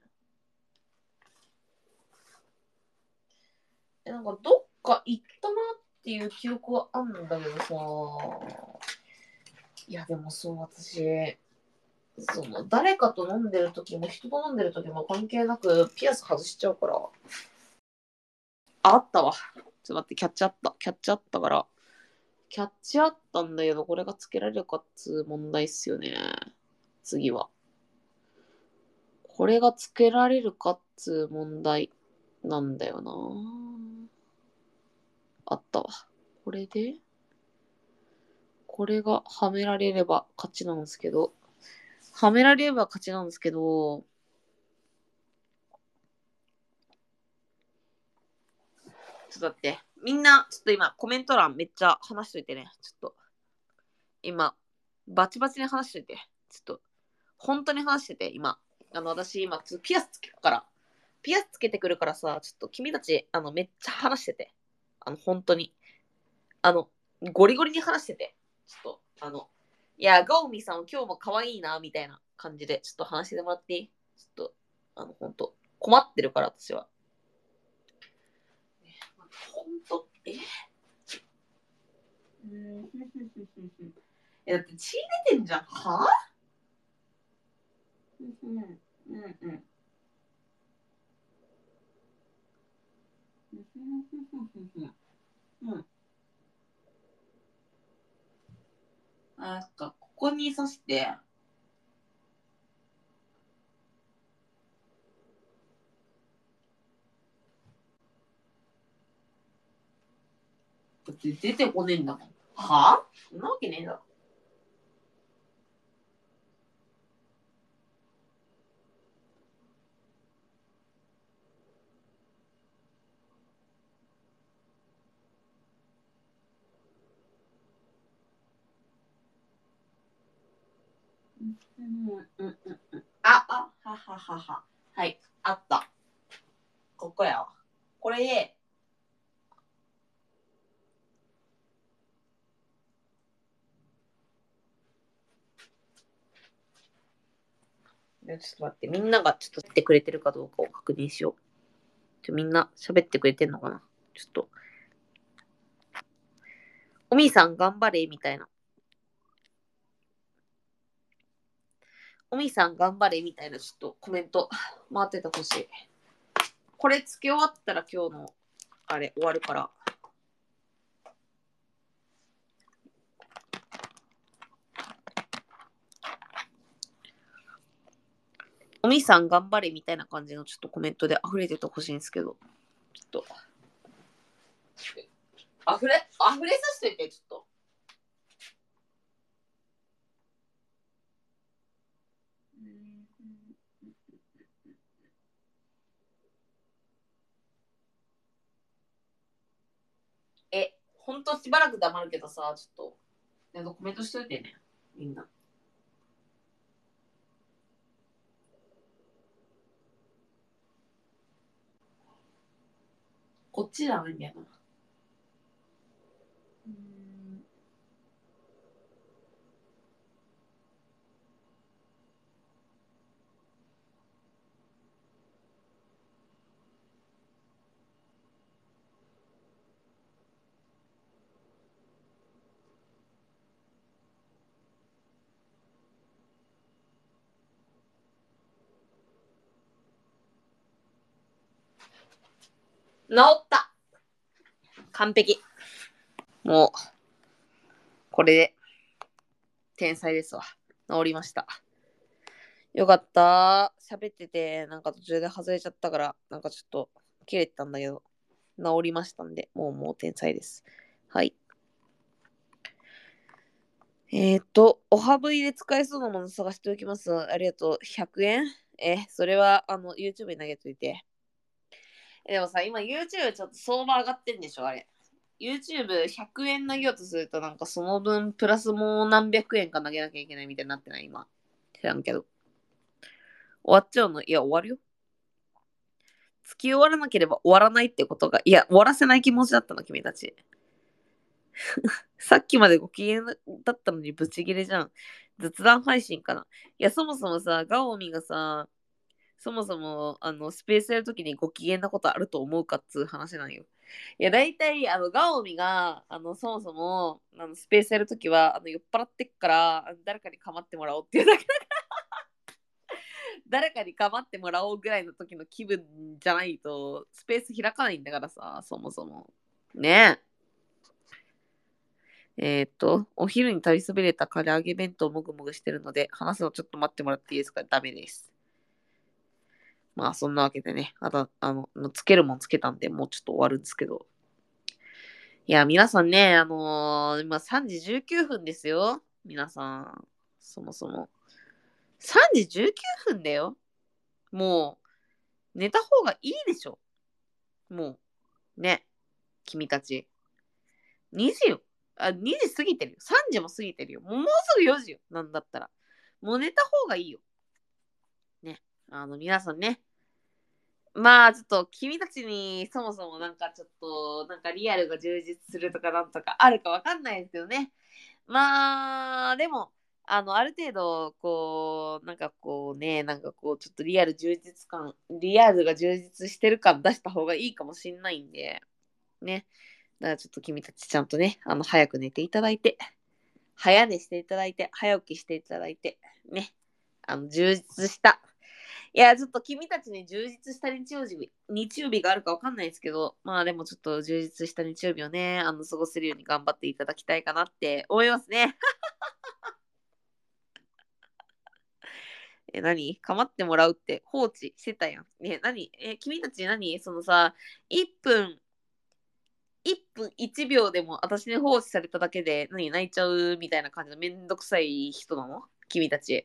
え、なんかどっか行ったなっていう記憶はあるんだけどさ。いやでもそう、私、その誰かと飲んでる時も人と飲んでる時も関係なくピアス外しちゃうから。あ、あったわ。ちょっと待って、キャッチあった。キャッチあったから。キャッチあったんだけど、これがつけられるかっつう問題っすよね。次は。これがつけられるかっつう問題なんだよな。あったわ。これでこれがはめられれば勝ちなんですけど、はめられれば勝ちなんですけど、ちょっと待って。みんな、ちょっと今、コメント欄めっちゃ話しといてね。ちょっと、今、バチバチに話しといて。ちょっと、本当に話してて、今。あの、私、今、ちょっとピアスつけるから。ピアスつけてくるからさ、ちょっと君たち、あの、めっちゃ話してて。あの、本当に。あの、ゴリゴリに話してて。ちょっと、あの、いや、ガオミさん今日も可愛いな、みたいな感じで、ちょっと話してもらっていい？ちょっと、あの、本当困ってるから、私は。本当えうん。え、だって血出てんじゃん。はぁうんうんうん。うん。あ、なんか、ここに刺して、だって出てこねえんだもん。はぁそんなわけねえだろ。うんうんうんうん。あ、あ、はははは。はい、あった。ここやわ。これで、ちょっと待って、みんながちょっと言ってくれてるかどうかを確認しよう。ちょみんな喋ってくれてんのかなちょっと。おみーさん頑張れみたいな。おみーさん頑張れみたいなちょっとコメント回っててほしい。これつけ終わったら今日のあれ終わるから。おみさん頑張れみたいな感じのちょっとコメントで溢れててほしいんですけど。ちょっと。溢れ、溢れさせといて、ちょっと。え、ほんとしばらく黙るけどさ、ちょっと。なんかコメントしといてね。みんな。こっちじゃないんだよな。うん治った。完璧。もう、これで、天才ですわ。治りました。よかった。喋ってて、なんか途中で外れちゃったから、なんかちょっと、切れてたんだけど、治りましたんで、もうもう天才です。はい。えっ、ー、と、おはぶいで使えそうなもの探しておきます。ありがとう。ひゃくえんえ、それは、あの、YouTube に投げといて。えでもさ、今 YouTube ちょっと相場上がってんでしょあれ。YouTubeひゃくえん投げようとすると、なんかその分、プラスもう何百円か投げなきゃいけないみたいになってない今。知らんけど。終わっちゃうのいや、終わるよ。月終わらなければ終わらないってことが、いや、終わらせない気持ちだったの、君たち。さっきまでご機嫌だったのにブチギレじゃん。雑談配信かな。いや、そもそもさ、ガオミがさ、そもそも、あの、スペースやるときにご機嫌なことあると思うかっつう話なんよ。いや、大体、あの、ガオミが、あの、そもそも、あの、スペースやるときは、あの、酔っ払ってっから、あの誰かに構ってもらおうっていうだけだから、誰かに構ってもらおうぐらいの時の気分じゃないと、スペース開かないんだからさ、そもそも。ねえ。えーっと、お昼に食べそびれた唐揚げ弁当もぐもぐしてるので、話すのちょっと待ってもらっていいですか？ダメです。まあ、そんなわけでね、あと、あの、つけるもんつけたんで、もうちょっと終わるんですけど。 いや、皆さんね、あのー、今さんじじゅうきゅうふんですよ。皆さん。そもそも。さんじじゅうきゅうふんだよ。もう、寝た方がいいでしょ。もう、ね。君たち。にじよ。あ、にじ過ぎてるよ。さんじも過ぎてるよ。もうもうすぐよじよ。なんだったら。もう寝た方がいいよ。ね。あの、皆さんね。まあ、ちょっと、君たちに、そもそもなんかちょっと、なんかリアルが充実するとかなんとかあるかわかんないですけどね。まあ、でも、あの、ある程度、こう、なんかこうね、なんかこう、ちょっとリアル充実感、リアルが充実してる感出した方がいいかもしんないんで、ね。だからちょっと君たちちゃんとね、あの、早く寝ていただいて、早寝していただいて、早起きしていただいて、ね。あの、充実した。いや、ちょっと君たちに充実した日曜日、日曜日があるかわかんないですけど、まあでもちょっと充実した日曜日をね、あの、過ごせるように頑張っていただきたいかなって思いますね。え、何構ってもらうって放置してたやん。ね、何え、君たち何そのさ、いっぷん、いっぷんいちびょうでも私に放置されただけで、何泣いちゃうみたいな感じのめんどくさい人なの君たち。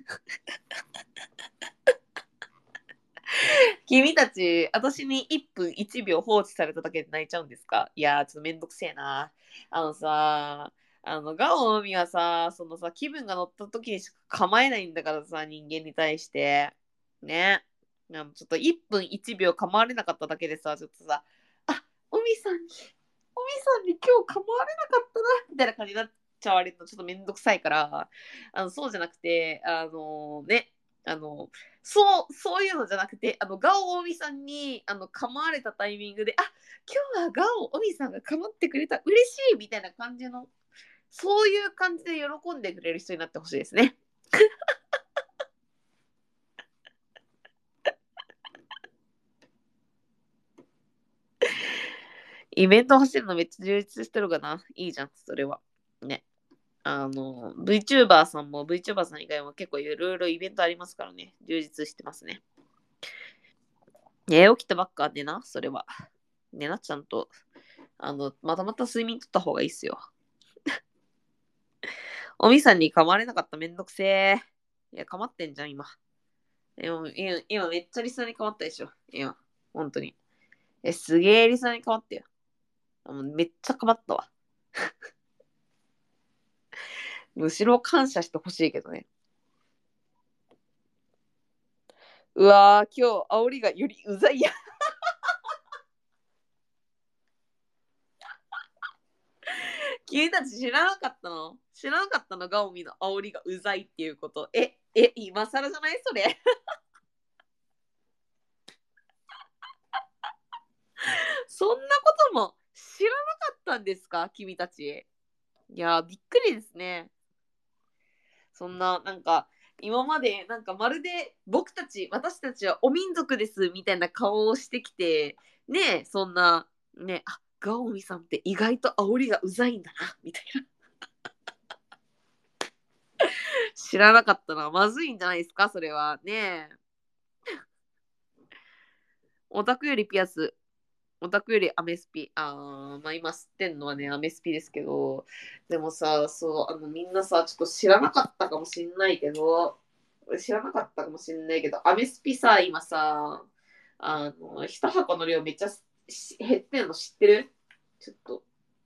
君たち、私にいっぷんいちびょう放置されただけで泣いちゃうんですか？いやー、ちょっとめんどくせえな。あのさ、あの、ガオの海はさ、そのさ、気分が乗った時にしか構えないんだからさ、人間に対して。ね。あのちょっといっぷんいちびょう構われなかっただけでさ、ちょっとさ、あ、海さんに、海さんに今日構われなかったな、みたいな感じになっちゃわれるのちょっとめんどくさいから、あの、そうじゃなくて、あのね、あの、そう、そういうのじゃなくて、あの、ガオオミさんに、あの、噛まれたタイミングで、あ、今日はガオオミさんが噛まってくれた、嬉しいみたいな感じの、そういう感じで喜んでくれる人になってほしいですね。イベント走るのめっちゃ充実してるかな。いいじゃん、それは。ね。あの、VTuber さんも VTuber さん以外も結構いろいろイベントありますからね。充実してますね。ね、起きたばっかでな、それは。ねな、ちゃんと、あの、またまた睡眠とった方がいいっすよ。おみさんに噛まれなかっためんどくせえ。いや、噛まってんじゃん、今。今、今今めっちゃリスナーに噛まったでしょ。今。本当に。え、すげえリスナーに噛まったよ。もうめっちゃ噛まったわ。むしろ感謝してほしいけどね。うわー、今日、煽りがよりうざいや。君たち知らなかったの知らなかったのガオミの煽りがうざいっていうこと。え、え、今更じゃないそれ。そんなことも知らなかったんですか君たち。いやー、びっくりですね。そんな、なんか、今まで、なんかまるで僕たち、私たちはお民族ですみたいな顔をしてきて、ねえ、そんな、ね、あ、ガオミさんって意外と煽りがうざいんだな、みたいな。知らなかったな。まずいんじゃないですか、それは。ねえ。オタクよりピアス、オタクよりアメスピ。あー、まあ今吸ってんのはね、アメスピですけど、でもさ、そう、あのみんなさ、ちょっと知らなかったかもしんないけど、知らなかったかもしんないけど、アメスピさ、今さ、あの、一箱の量めっちゃ減ってんの知ってる？ちょっと、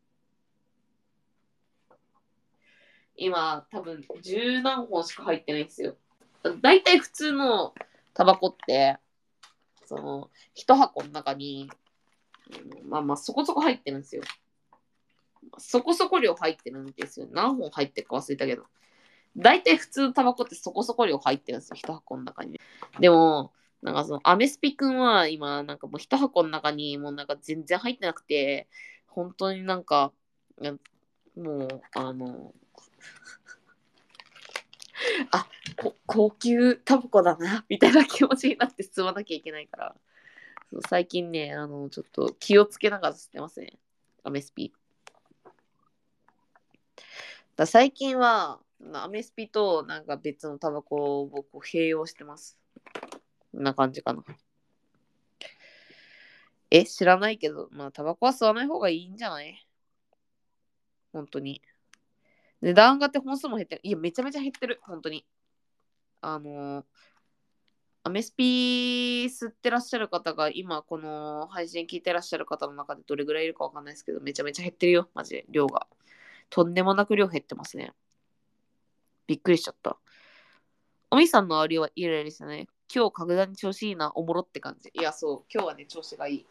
今、多分、十何本しか入ってないんですよ。だいたい普通のタバコって、その、一箱の中に、まあまあ、そこそこ入ってるんですよ。そこそこ量入ってるんですよ。何本入ってるか忘れたけど。大体普通のタバコってそこそこ量入ってるんですよ。一箱の中に。でも、なんかそのアメスピくんは今、なんかもう一箱の中にもうなんか全然入ってなくて、本当になんか、もう、あの、あ、高級タバコだな、みたいな気持ちになって吸わなきゃいけないから、そう最近ね、あの、ちょっと気をつけながら吸ってますね。アメスピ。だ最近は、アメスピとなんか別のタバコをこう併用してます。こんな感じかな。え、知らないけど、まあ、タバコは吸わない方がいいんじゃない？ 本当に。値段上がって本数も減ってる。いや、めちゃめちゃ減ってる。本当に。あのー、アメスピ吸ってらっしゃる方が今この配信聞いてらっしゃる方の中でどれぐらいいるかわかんないですけど、めちゃめちゃ減ってるよ。マジで。量が。とんでもなく量減ってますね。びっくりしちゃった。おみさんのありはいいですよね。今日格段に調子いいな、おもろって感じ。いや、そう。今日はね、調子がいい。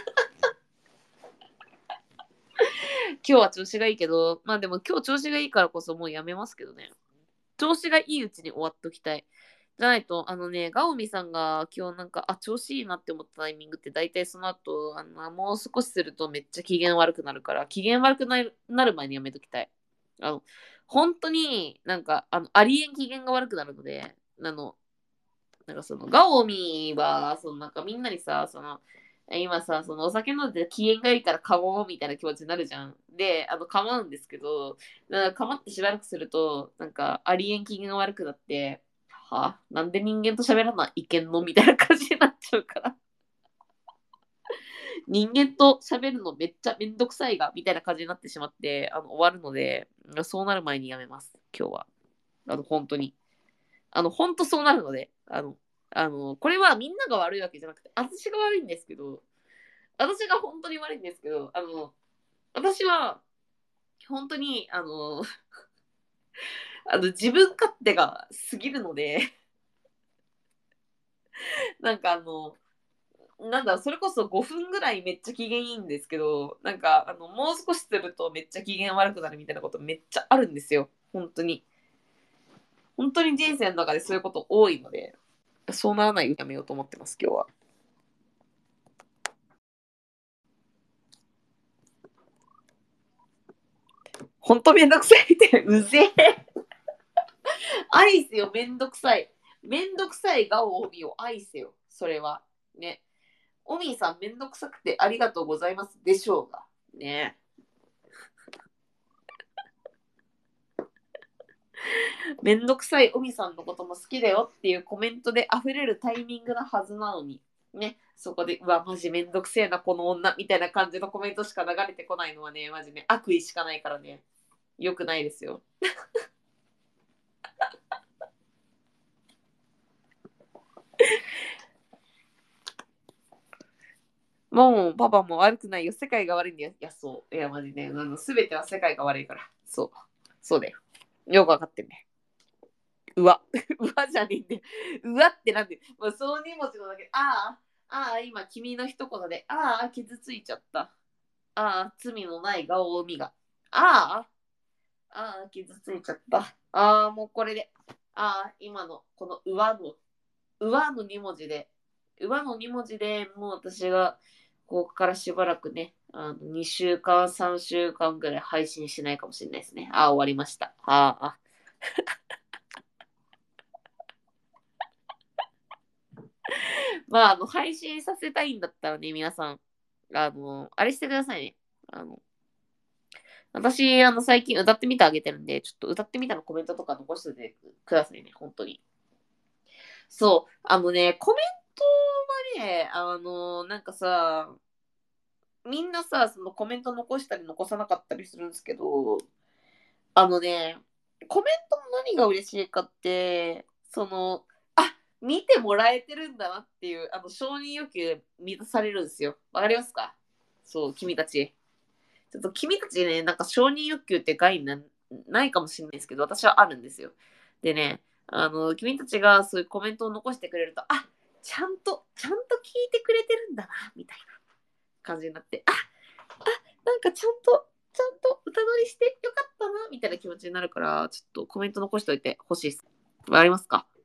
今日は調子がいいけど、まあでも今日調子がいいからこそもうやめますけどね。調子がいいうちに終わっときたい。じゃないと、あのね、ガオミさんが今日なんか、あ、調子いいなって思ったタイミングって大体その後、あの、もう少しするとめっちゃ機嫌悪くなるから、機嫌悪くなるなる前にやめときたい。あの、本当になんか、あの、ありえん機嫌が悪くなるので、あの、なんかその、ガオミは、そのなんかみんなにさ、その、今さ、そのお酒飲んで機嫌がいいからかもうみたいな気持ちになるじゃん。で、あの、かまうんですけど、なんかかまってしばらくすると、なんかありえん機嫌が悪くなって、はなんで人間と喋らないけんのみたいな感じになっちゃうから。人間と喋るのめっちゃめんどくさいが、みたいな感じになってしまって、あの、終わるので、そうなる前にやめます。今日は。あの、本当に。あの、本当そうなるので、あの、あの、これはみんなが悪いわけじゃなくて、私が悪いんですけど、私が本当に悪いんですけど、あの、私は、本当に、あの、あの自分勝手が過ぎるので、なんかあの、なんだ、それこそごふんぐらいめっちゃ機嫌いいんですけど、なんか、あの、もう少しするとめっちゃ機嫌悪くなるみたいなことめっちゃあるんですよ。本当に。本当に人生の中でそういうこと多いので、そうならないようにやめようと思ってます、今日は。ほんとめんどくさいって、うぜえ。愛せよ、めんどくさい。めんどくさいがおみを愛せよ。それは。ね。おみーさんめんどくさくてありがとうございますでしょうが。ね。めんどくさいおみさんのことも好きだよっていうコメントで溢れるタイミングなはずなのに。ね。そこで、うわ、マジめんどくせえな、この女、みたいな感じのコメントしか流れてこないのはね、マジね、悪意しかないからね。よくないですよ。もう、パパも悪くないよ。世界が悪いんだよ。いや、そう。いや、マジね。あの、すべては世界が悪いから。そう。そうだよ。よくわかってんね。うわ。うわじゃねえんだよ。うわってなんで。もうそのに文字のだけで、ああ、ああ、今君の一言で、ああ、傷ついちゃった。ああ、罪のない顔を見が。ああ、ああ、傷ついちゃった。ああ、もうこれで。ああ、今の、このうわの、うわのに文字で、うわのに文字でもう私が、ここからしばらくね、あのにしゅうかん、さんしゅうかんぐらい配信しないかもしれないですね。ああ、終わりました。ああ。まあ、あの、配信させたいんだったらね、皆さん、あの、あれしてくださいね。あの、私、あの、最近歌ってみてあげてるんで、ちょっと歌ってみたのコメントとか残しておいてくださいね、本当に。そう、あのね、コメントはね、あの、なんかさ、みんなさ、そのコメント残したり残さなかったりするんですけど、あのね、コメントの何が嬉しいかって、その、あ、見てもらえてるんだなっていう、あの、承認欲求満たされるんですよ。わかりますか？そう、君たち。ちょっと君たちね、なんか承認欲求って概念ないかもしれないですけど、私はあるんですよ。でね、あの、君たちがそういうコメントを残してくれると、あ、ちゃんと、ちゃんと聞いてくれてるんだな、みたいな感じになって、あ、あ、なんかちゃんと、ちゃんと歌取りしてよかったな、みたいな気持ちになるから、ちょっとコメント残しておいてほしいです。わかりますか？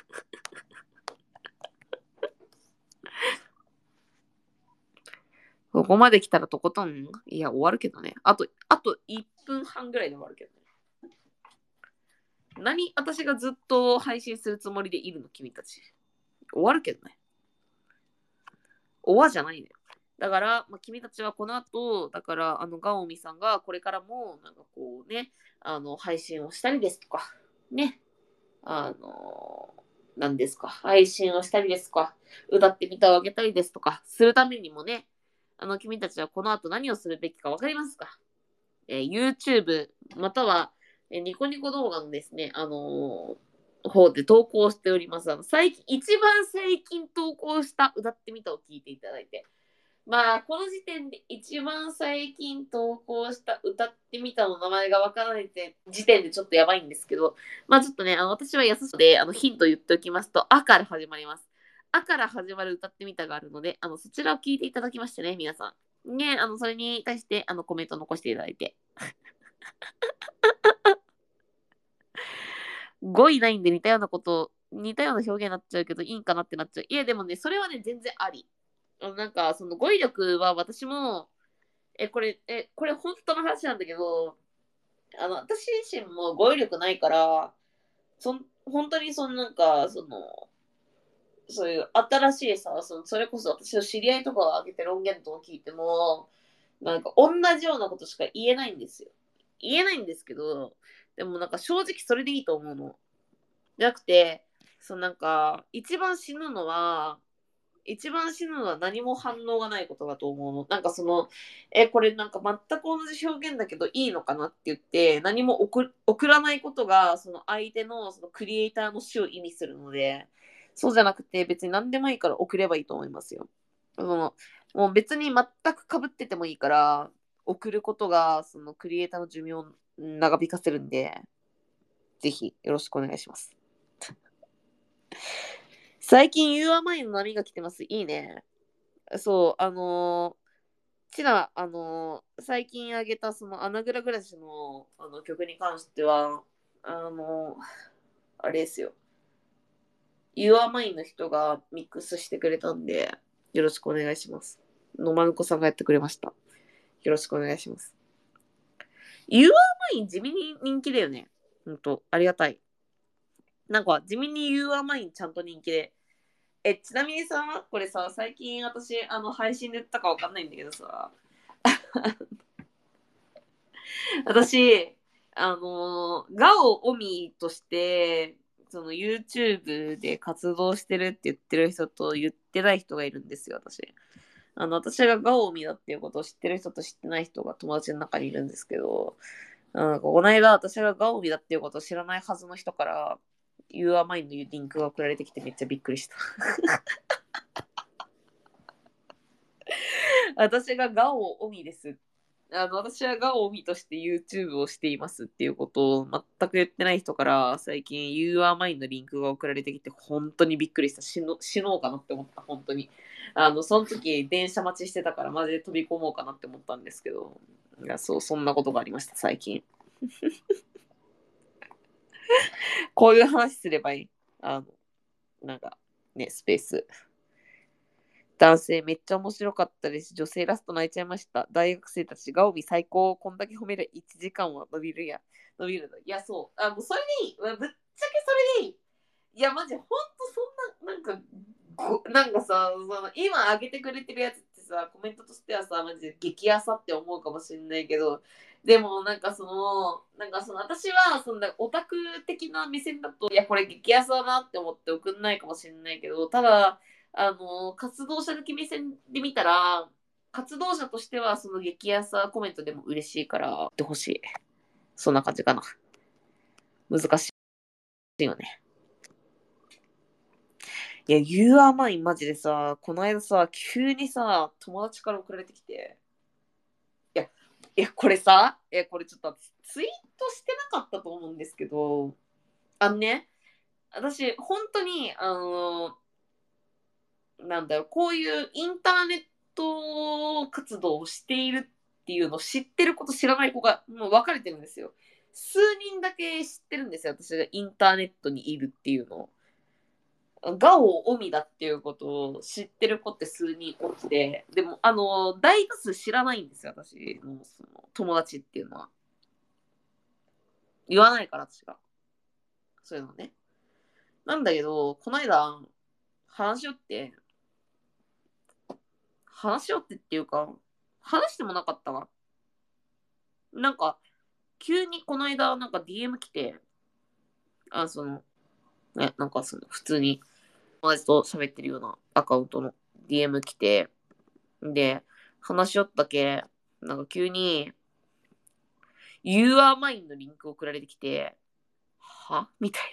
ここまで来たらとことん、いや、終わるけどね。あと、あといっぷんはんぐらいで終わるけどね。何私がずっと配信するつもりでいるの、君たち。終わるけどね。終わじゃないんだよ。だから、まあ、君たちはこの後、だから、あの、ガオミさんがこれからも、なんかこうね、あの、配信をしたりですとか、ね、あの、何ですか、配信をしたりですとか、歌ってみたをあげたりですとか、するためにもね、あの、君たちはこの後何をするべきかわかりますか？ えー YouTube または、えーニコニコ動画のですね、あのー方で投稿しております。あの、最近、一番最近投稿した歌ってみたを聞いていただいて。まあ、この時点で一番最近投稿した歌ってみたの名前がわからない時点でちょっとやばいんですけど、まあちょっとね、あの私は安さであのヒント言っておきますと、あから始まります。あから始まる歌ってみたがあるので、あのそちらを聞いていただきましてね、皆さん。ね、あのそれに対してあのコメント残していただいて。語彙ないんで似たようなこと、似たような表現になっちゃうけどいいんかなってなっちゃう。いや、でもね、それはね、全然あり。あのなんか、その語彙力は私も、え、これ、え、これ本当の話なんだけど、あの、私自身も語彙力ないから、そん、本当にそのなんか、その、そういう新しいさ、その、それこそ私の知り合いとかが挙げてる音源とか聞いても、なんか同じようなことしか言えないんですよ。言えないんですけど、でもなんか正直それでいいと思うの。じゃなくて、そのなんか、一番死ぬのは、一番死ぬのは何も反応がないことだと思うの。なんかその、え、これなんか全く同じ表現だけどいいのかなって言って、何も送送らないことが、その相手のそのクリエイターの死を意味するので、そうじゃなくて別に何でもいいから送ればいいと思いますよ。そのもう別に全く被っててもいいから、送ることがそのクリエイターの寿命を長引かせるんで、ぜひよろしくお願いします。最近 You Are Mine の波が来てます。いいね。そう、あのー、ちな、あのー、最近あげたそのアナグラ暮らしのあの曲に関しては、あのー、あれですよ。You Are Mine の人がミックスしてくれたんで、よろしくお願いします。のまぬこさんがやってくれました。よろしくお願いします。You Are Mine 地味に人気だよね。ほんと、ありがたい。なんか地味に You Are Mine ちゃんと人気で、え、ちなみにさ、これさ、最近私、あの、配信で言ったかわかんないんだけどさ、私、あの、ガオオミとして、その YouTube で活動してるって言ってる人と言ってない人がいるんですよ、私。あの、私がガオオミだっていうことを知ってる人と知ってない人が友達の中にいるんですけど、なんかこの間私がガオオミだっていうことを知らないはずの人から、You are mine のリンクが送られてきてめっちゃびっくりした。私がガオオミです。あの、私はガオミとして YouTube をしていますっていうことを全く言ってない人から最近 You are mine のリンクが送られてきて本当にびっくりした。死の死のうかなって思った。本当に。あの、その時電車待ちしてたからマジで飛び込もうかなって思ったんですけど、いや、そう、そんなことがありました、最近。こういう話すればいい。あの、なんか、ね、スペース。男性めっちゃ面白かったです。女性ラスト泣いちゃいました。大学生たちガオミ最高。こんだけ褒めるいちじかんは伸びるや。伸びるの。いや、そう。あ、もうそれでいい。ぶっちゃけそれでいい。いや、マジ、ほんとそんな、なんか、ごなんかさ、その今上げてくれてるやつってさ、コメントとしてはさ、マジで激アサって思うかもしれないけど、でもなんかその、なんかその私はそんなオタク的な目線だと、いや、これ激アサだなって思って送んないかもしれないけど、ただ、あの、活動者的目線で見たら、活動者としてはその激アサコメントでも嬉しいから、ってほしい。そんな感じかな。難しいよね。いや、You are mine マジでさ、この間さ、急にさ、友達から送られてきて、いや、いや、これさ、え、これちょっとツイートしてなかったと思うんですけど、あのね、私、本当に、あの、なんだろう、こういうインターネット活動をしているっていうのを知ってる子と知らない子がもう分かれてるんですよ。数人だけ知ってるんですよ、私がインターネットにいるっていうのを。ガオオミだっていうことを知ってる子って数人おって、でも、あの、大多数知らないんですよ、私のその友達っていうのは。言わないから、私が。そういうのね。なんだけど、この間、話し合って、話し合ってっていうか、話してもなかったわ。なんか、急にこの間、なんか ディーエム 来て、あ、その、ね、なんかその、普通に友達と喋ってるようなアカウントの ディーエム 来て、で、話し合ったけ、なんか急に、 You are mine のリンク送られてきて、はみたい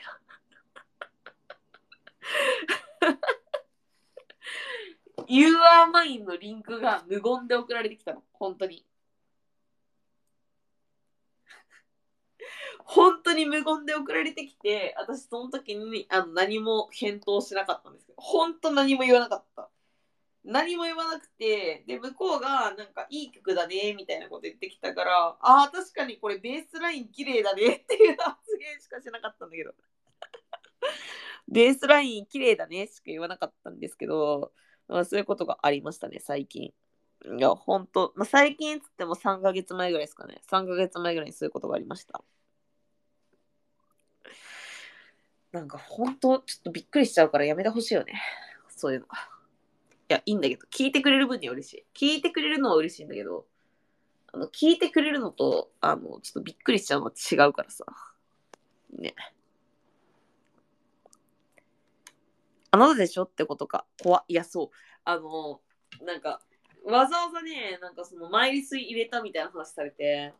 な。You are mine のリンクが無言で送られてきたの。本当に。本当に無言で送られてきて、私その時にあの何も返答しなかったんですけど、本当何も言わなかった。何も言わなくて、で、向こうがなんかいい曲だね、みたいなこと言ってきたから、ああ、確かにこれベースライン綺麗だねっていう発言しかしなかったんだけど。ベースライン綺麗だねしか言わなかったんですけど、まあ、そういうことがありましたね、最近。いや、ほんと、まあ、最近つってもさんかげつまえぐらいですかね。さんかげつまえぐらいにそういうことがありました。なんかほんと、ちょっとびっくりしちゃうからやめてほしいよね。そういうの。いや、いいんだけど、聞いてくれる分には嬉しい。聞いてくれるのは嬉しいんだけど、あの、聞いてくれるのと、あの、ちょっとびっくりしちゃうのは違うからさ。ね。あなたでしょってことか。怖っ。いや、そう。あの、なんか、わざわざね、なんかその、マイリス入れたみたいな話されて、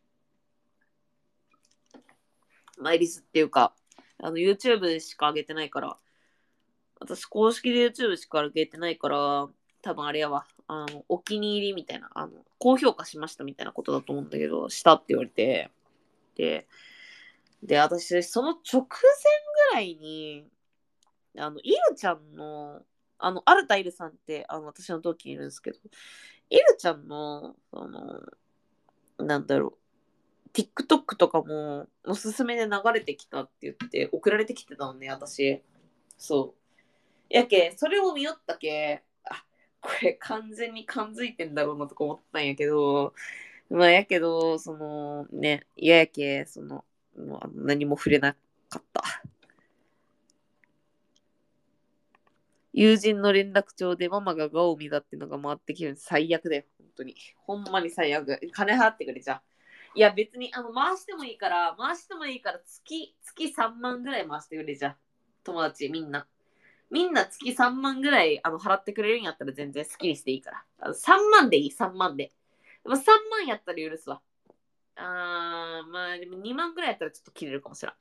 マイリスっていうか、あの、YouTube でしか上げてないから、私公式で YouTube しか上げてないから、多分あれやわ、あの、お気に入りみたいな、あの、高評価しましたみたいなことだと思うんだけど、したって言われて、で、で、私、その直前ぐらいに、あの、イルちゃんの、あの、アルタイルさんって、あの、私の同期にいるんですけど、イルちゃんの、その、なんだろう、TikTok とかも、おすすめで流れてきたって言って、送られてきてたのね、私。そう。やけ、それを見よったけ、あ、これ完全に感づいてんだろうなとか思ったんやけど、まあやけど、そのね、嫌やけ、その、もう何も触れなかった。友人の連絡帳でママがガオミだってのが回ってきるの最悪だよ、本当に。ほんまに最悪。金払ってくれじゃん。いや別にあの回してもいいから、回してもいいから月、月さんまんぐらい回してくれじゃん。友達みんな。みんな月さんまんぐらいあの払ってくれるんやったら全然好きにしていいから。あのさんまんでいい、さんまんで。でもさんまんやったら許すわ。あー、まあでもにまんぐらいやったらちょっと切れるかもしれん。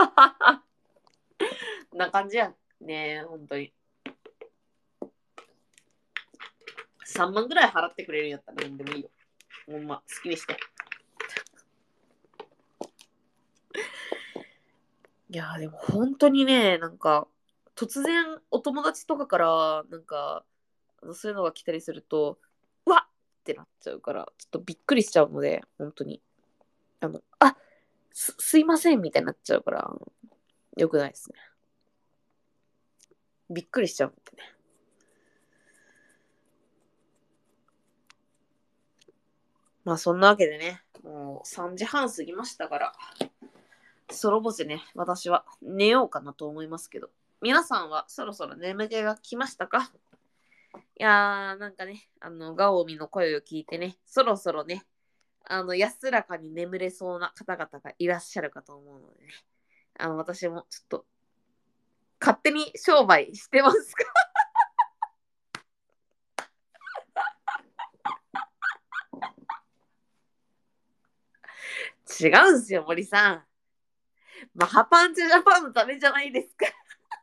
な感じやん。ねえ、本当に。さんまんぐらい払ってくれるんやったら何でもいいよ。ほんま、好きにして。いやーでも本当にね、なんか、突然お友達とかから、なんか、あのそういうのが来たりすると、うわっってなっちゃうから、ちょっとびっくりしちゃうので、本当に。あの、あす、すいませんみたいになっちゃうから、よくないですね。びっくりしちゃうんでね。まあそんなわけでね、もうさんじはん過ぎましたから、ソロボチね、私は寝ようかなと思いますけど、皆さんはそろそろ眠気が来ましたか？いやー、なんかね、あの、ガオミの声を聞いてね、そろそろね、あの、安らかに眠れそうな方々がいらっしゃるかと思うのでね、あの、私もちょっと、勝手に商売してますか？違うんすよ、森さん。マハパンチジャパンのためじゃないですか。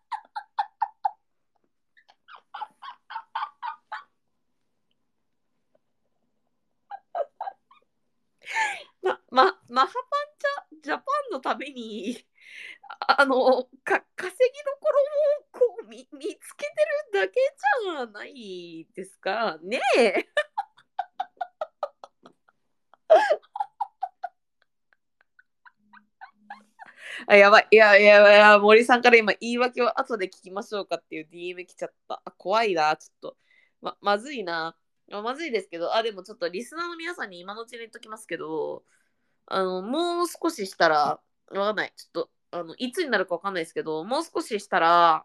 ま、ま、マハパンチャジャパンのために、あの、か、稼ぎどころをこう見、見つけてるだけじゃないですかねえ。あ、やばい。いやいやいや、森さんから今言い訳を後で聞きましょうかっていう ディーエム 来ちゃった。あ、怖いな。ちょっと。ま、まずいな。ままずいですけど、あ、でもちょっとリスナーの皆さんに今のうちに言っときますけど、あの、もう少ししたら、わかんない。ちょっと、あの、いつになるかわかんないですけど、もう少ししたら、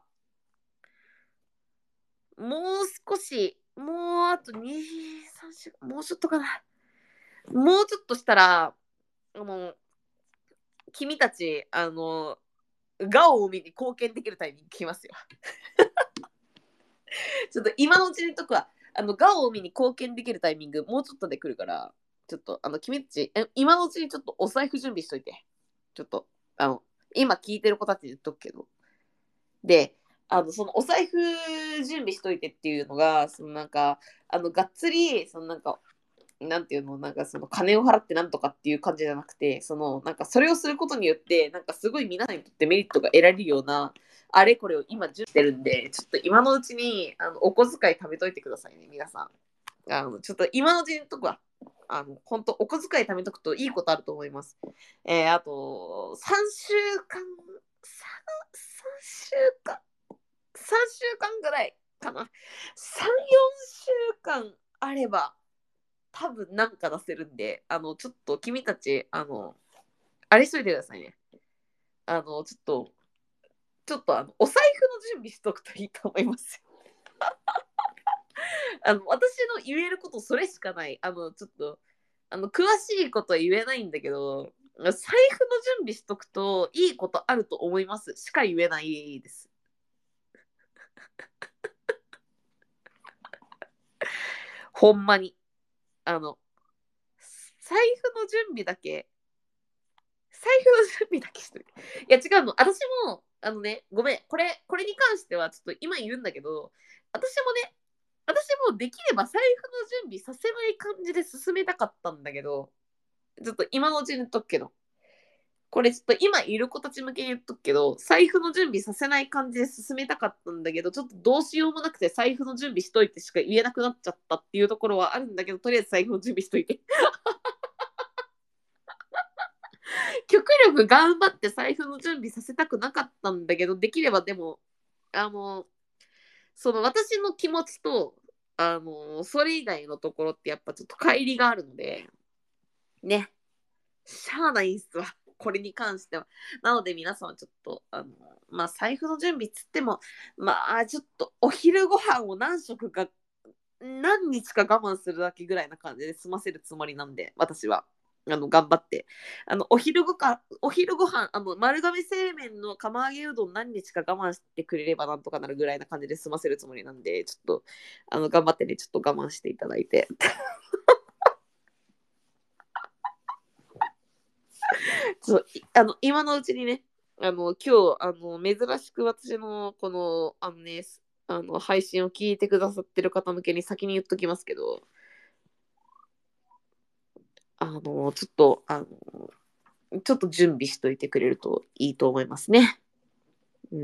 もう少し、もうあとに、さん、よん、もうちょっとかな。もうちょっとしたら、あの、君たち、あの、ガオを見に貢献できるタイミング来ますよ。ちょっと今のうちにとくは、あの、ガオを見に貢献できるタイミング、もうちょっとで来るから、 ちょっと、あの、君たち、え今のうちにちょっとお財布準備しといて。ちょっと、あの、今聞いてる子たちに言っとくけど。で、あの、そのお財布準備しといてっていうのが、そのなんか、あの、がっつり、そのなんか、なんていうの、なんかその金を払ってなんとかっていう感じじゃなくて、そのなんかそれをすることによって、なんかすごい皆さんにとってメリットが得られるような、あれこれを今準備してるんで、ちょっと今のうちにあのお小遣い貯めといてくださいね、皆さん。あのちょっと今のうちにとこは、あの本当お小遣い貯めとくといいことあると思います。えー、あと、さんしゅうかん、さん、週間、さんしゅうかんぐらいかな。さん、よんしゅうかんあれば、多分なんか出せるんで、あの、ちょっと君たち、あの、あれしといてくださいね。あの、ちょっと、ちょっとあの、お財布の準備しとくといいと思いますよ。あの、私の言えることそれしかない。あの、ちょっと、あの、詳しいことは言えないんだけど、財布の準備しとくといいことあると思いますしか言えないです。ほんまに。あの、財布の準備だけ財布の準備だけしといて。いや、違うの。私も、あのね、ごめん。これ、これに関しては、ちょっと今言うんだけど、私もね、私もできれば財布の準備させない感じで進めたかったんだけど、ちょっと今のうちに言っとくけど、これちょっと今いる子たち向けに言っとくけど、財布の準備させない感じで進めたかったんだけど、ちょっとどうしようもなくて財布の準備しといてしか言えなくなっちゃったっていうところはあるんだけど、とりあえず財布の準備しといて。極力頑張って財布の準備させたくなかったんだけど、できればでも、あの、その私の気持ちと、あの、それ以外のところってやっぱちょっと乖離があるので、ね、しゃあないんすわ。これに関しては。なので皆さんはちょっと、あの、まあ財布の準備つっても、まあちょっとお昼ご飯を何食か、何日か我慢するだけぐらいな感じで済ませるつもりなんで、私は。あの、頑張って。あの、お昼ごか、お昼ご飯、あの、丸亀製麺の釜揚げうどん何日か我慢してくれればなんとかなるぐらいな感じで済ませるつもりなんで、ちょっと、あの、頑張ってね、ちょっと我慢していただいて。そう、あの、今のうちにね、あの、今日、あの、珍しく私の、この、あのね、あの、配信を聞いてくださってる方向けに先に言っときますけど、あの、ちょっと、あの、ちょっと準備しといてくれるといいと思いますね。うん。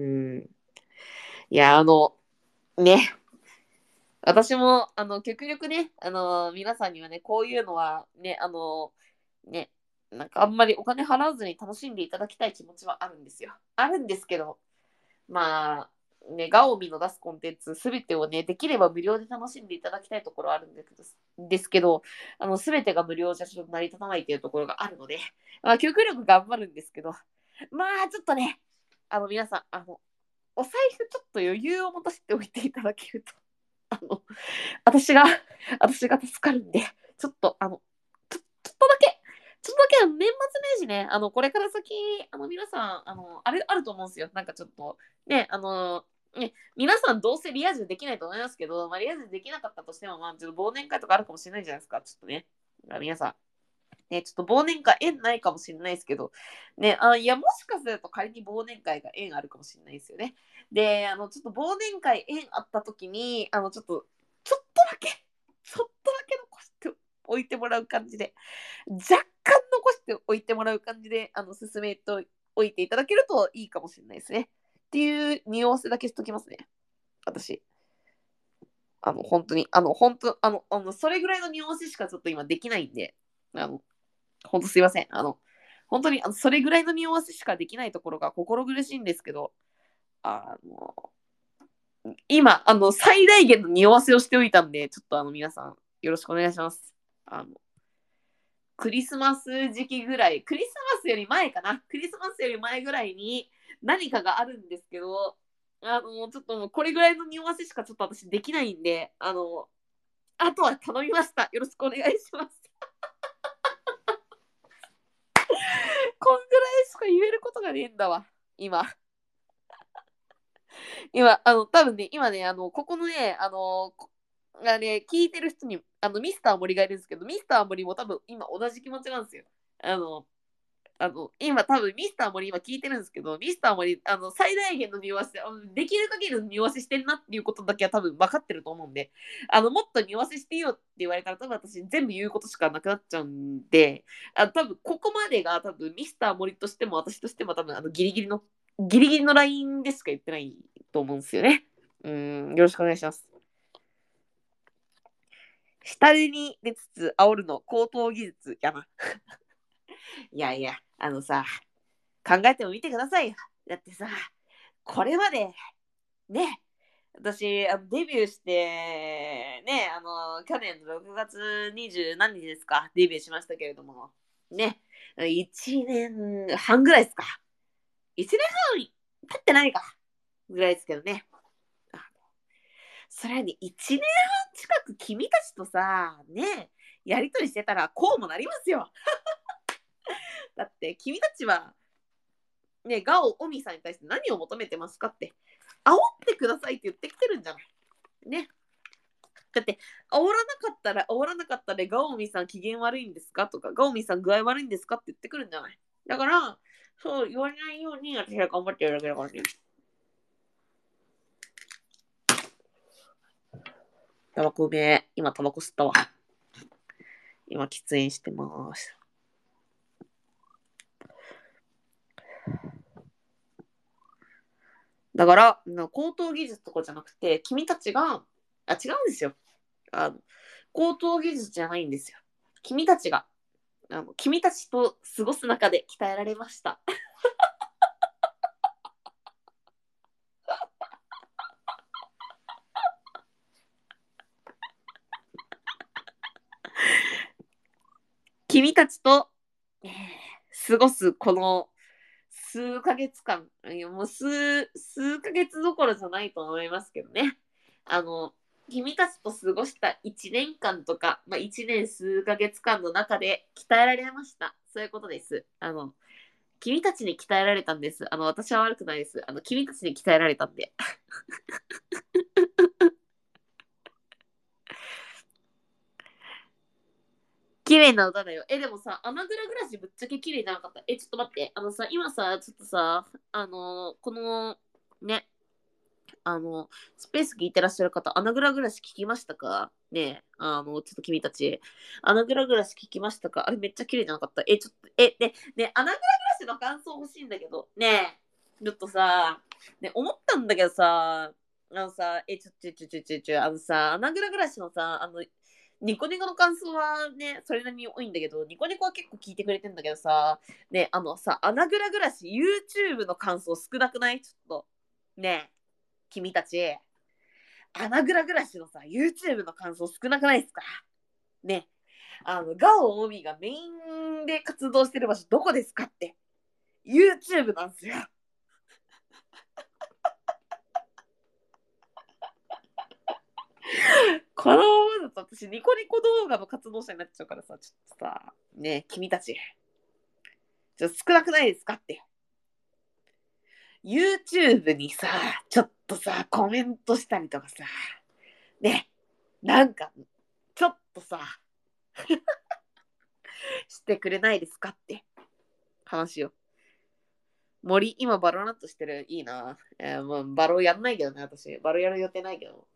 いや、あの、ね、私も、あの、極力ね、あの、皆さんにはね、こういうのはね、あの、ね、なんかあんまりお金払わずに楽しんでいただきたい気持ちはあるんですよ。あるんですけど、まあ、ね、ガオミの出すコンテンツすべてをね、できれば無料で楽しんでいただきたいところはあるんですけど、ですけど、あの、すべてが無料じゃちょっと成り立たないというところがあるので、まあ、極力頑張るんですけど、まあ、ちょっとね、あの、皆さん、あの、お財布ちょっと余裕を持たせておいていただけると、あの、私が、私が助かるんで、ちょっと、あの、ちょ、ちょっとだけ、ちょっとだけあの年末年始ね、あの、これから先、あの、皆さん、あの、あれ、あると思うんですよ。なんかちょっと、ね、あの、ね、皆さんどうせリア充できないと思いますけど、まあ、リア充できなかったとしても、まあ、ちょっと忘年会とかあるかもしれないじゃないですか、ちょっとね。皆さん。ね、ちょっと忘年会縁ないかもしれないですけど、ね、あいや、もしかすると仮に忘年会が縁あるかもしれないですよね。で、あの、ちょっと忘年会縁あった時に、あの、ちょっと、ちょっとだけ、ちょっとだけ残しておいてもらう感じで、若干残しておいてもらう感じで、あの、進めておいていただけるといいかもしれないですね。っていう匂わせだけしときますね。私。あの、本当に、あの、本当、あの、あのそれぐらいの匂わせしかちょっと今できないんで、あの、本当すいません。あの、本当にあのそれぐらいの匂わせしかできないところが心苦しいんですけど、あの、今、あの、最大限の匂わせをしておいたんで、ちょっとあの、皆さん、よろしくお願いします。あの、クリスマス時期ぐらい、クリスマスより前かな。クリスマスより前ぐらいに何かがあるんですけど、あの、ちょっともうこれぐらいの匂わせしかちょっと私できないんで、あの、あとは頼みました。よろしくお願いします。こんぐらいしか言えることがねえんだわ、今。今、あの、多分ね、今ね、あの、ここのね、あの、 あれ、聞いてる人に、あの、ミスター森がいるんですけど、ミスター森も多分今同じ気持ちなんですよ。あの、あの、今多分ミスター森今聞いてるんですけど、ミスター森、あの、最大限の匂わせ、あのできる限りの匂わせしてるなっていうことだけは多分分かってると思うんで、あの、もっと匂わせしてよって言われたら多分私全部言うことしかなくなっちゃうんで、あ多分ここまでが多分ミスター森としても私としても多分あのギリギリの、ギリギリのラインでしか言ってないと思うんですよね。うん、よろしくお願いします。下手に出つつ煽るの高等技術やな。いやいや、あのさ、考えてもみてくださいよ。だってさ、これまで、ね、私、あのデビューして、ね、あの、去年のろくがつにじゅう何日ですか、デビューしましたけれども、ね、いちねんはんぐらいですか。いちねんはん経ってないか、ぐらいですけどね。それにいちねんはん近く君たちとさ、ね、やりとりしてたらこうもなりますよ。だって君たちは、ね、ガオ・オミさんに対して何を求めてますかって、煽ってくださいって言ってきてるんじゃないね。だって、煽らなかったら、煽らなかったで、ガオミさん機嫌悪いんですかとか、ガオミさん具合悪いんですかって言ってくるんじゃない。だから、そう言われないように私は頑張ってやるだけだからね。タバコうめえ。今タバコ吸ったわ。今喫煙してます。だから、高等技術とかじゃなくて、君たちが、あ、違うんですよ。あの、高等技術じゃないんですよ。君たちが、あの君たちと過ごす中で鍛えられました。君たちと、えー過ごすこの数ヶ月間、いやもう数、数ヶ月どころじゃないと思いますけどね。あの、君たちと過ごしたいちねんかんとか、まあ、いちねん数ヶ月間の中で鍛えられました。そういうことです。あの、君たちに鍛えられたんです。あの、私は悪くないです。あの、君たちに鍛えられたんで。綺麗な歌だよ。え、でもさ、アナグラグラシぶっちゃけ綺麗じゃなかった。え、ちょっと待って。あのさ、今さ、ちょっとさ、あのーこの、ね、あの、スペース聞いてらっしゃる方、アナグラグラシ聞きましたかねえ、あの、ちょっと君たち。アナグラグラシ聞きましたかあれめっちゃ綺麗じゃなかった。え、ちょっと、え、ね、ね、アナグラグラシの感想欲しいんだけど、ねえ、ちょっとさ、ね、思ったんだけどさ、あのさ、え、ちょ、ちょ、ちょ、ちょ、ちょ、ちょ、あのさ、アナグラグラシのさ、あの、ニコニコの感想はね、それなりに多いんだけど、ニコニコは結構聞いてくれてんだけどさ、ね、あのさ、アナグラグラシ YouTube の感想少なくないちょっと。ねえ。君たち、アナグラ暮らしのさ、YouTube の感想少なくないですかね。あの、ガオ・オミがメインで活動してる場所どこですかって。YouTube なんですよ。このままだと私ニコニコ動画の活動者になっちゃうからさ、ちょっとさ、ね君たち、ちょっと少なくないですかって。YouTube にさ、ちょっとさ、コメントしたりとかさ、ね、なんか、ちょっとさ、してくれないですかって話を。森、今バロナットしてる。いいな。えー、もうバロやんないけどね、私。バロやる予定ないけど。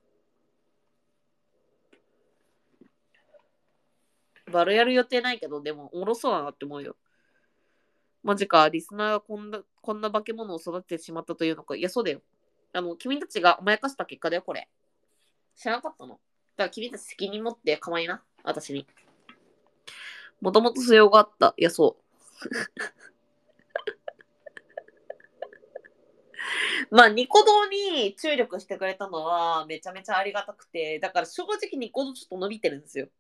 バロやる予定ないけど、でも、おもろそうだなって思うよ。マジか、リスナーがこんな、こんな化け物を育ててしまったというのか。いや、そうだよ。あの、君たちが甘やかした結果だよ、これ。知らなかったのだから君たち責任持って構いな。私に。もともと素養があった。いや、そう。まあ、ニコ動に注力してくれたのはめちゃめちゃありがたくて、だから正直ニコ動ちょっと伸びてるんですよ。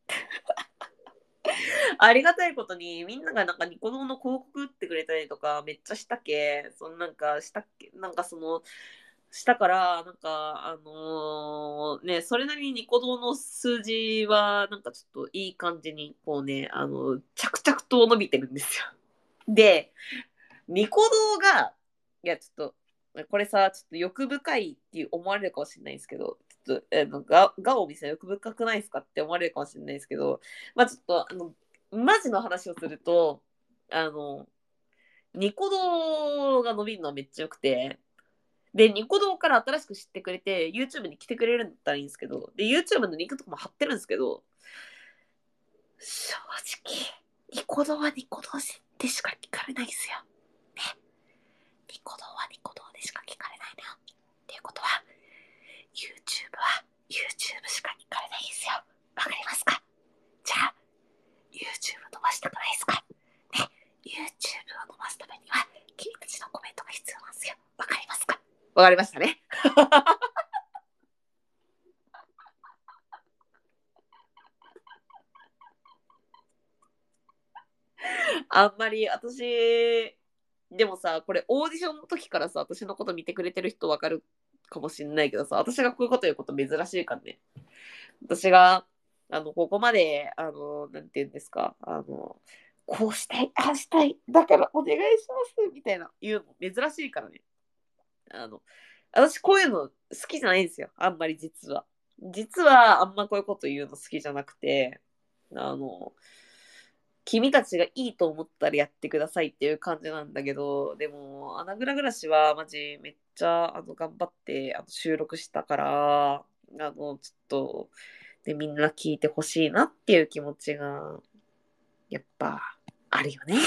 ありがたいことに、みんながなんかニコ動の広告打ってくれたりとか、めっちゃしたっけ、そのなんかしたっけ、なんかその、したから、なんか、あのーね、それなりにニコ動の数字は、なんかちょっといい感じに、こうね、あの、着々と伸びてるんですよ。で、ニコ動が、いや、ちょっと、 これさ、ちょっと欲深いっていう思われるかもしれないですけど、ちょっと、あの、ガガオミさん欲深くないですかって思われるかもしれないですけど、まあちょっと、あの、マジの話をすると、あの、ニコ動が伸びるのはめっちゃ良くて、で、ニコ動から新しく知ってくれて、YouTube に来てくれるんだったらいいんですけど、で、YouTube のリンクとかも貼ってるんですけど、正直、ニコ動はニコ動でしか聞かれないですよ。ね。ニコ動はニコ動でしか聞かれないのよ。っていうことは、YouTube は YouTube しか聞かれないですよ。わかりますか？じゃあ、YouTube 伸ばしたくないですか？ね。YouTube を伸ばすためには、君たちのコメントが必要なんですよ。わかりますか？わかりましたね。あんまり私、でもさ、これオーディションの時からさ、私のこと見てくれてる人わかるかもしんないけどさ、私がこういうこと言うこと珍しいからね。私が、あの、ここまで、あの、なんて言うんですか、あの、こうしたい、ああしたい、だからお願いします、みたいな言うの珍しいからね。あの、私こういうの好きじゃないんですよ。あんまり実は。実はあんまこういうこと言うの好きじゃなくて、あの、君たちがいいと思ったらやってくださいっていう感じなんだけど、でも、アナグラ暮らしはマジめっちゃあの頑張ってあの収録したから、あの、ちょっと、で、みんな聞いてほしいなっていう気持ちが、やっぱ、あるよね。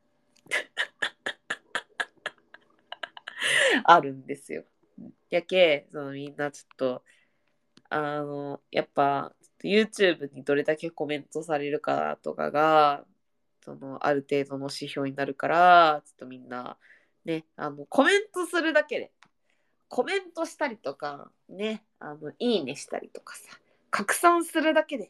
あるんですよ。やけ、そのみんなちょっと、あの、やっぱ、YouTube にどれだけコメントされるかとかが、その、ある程度の指標になるから、ちょっとみんな、ね、あの、コメントするだけで、コメントしたりとか、ね、あの、いいねしたりとかさ、拡散するだけで、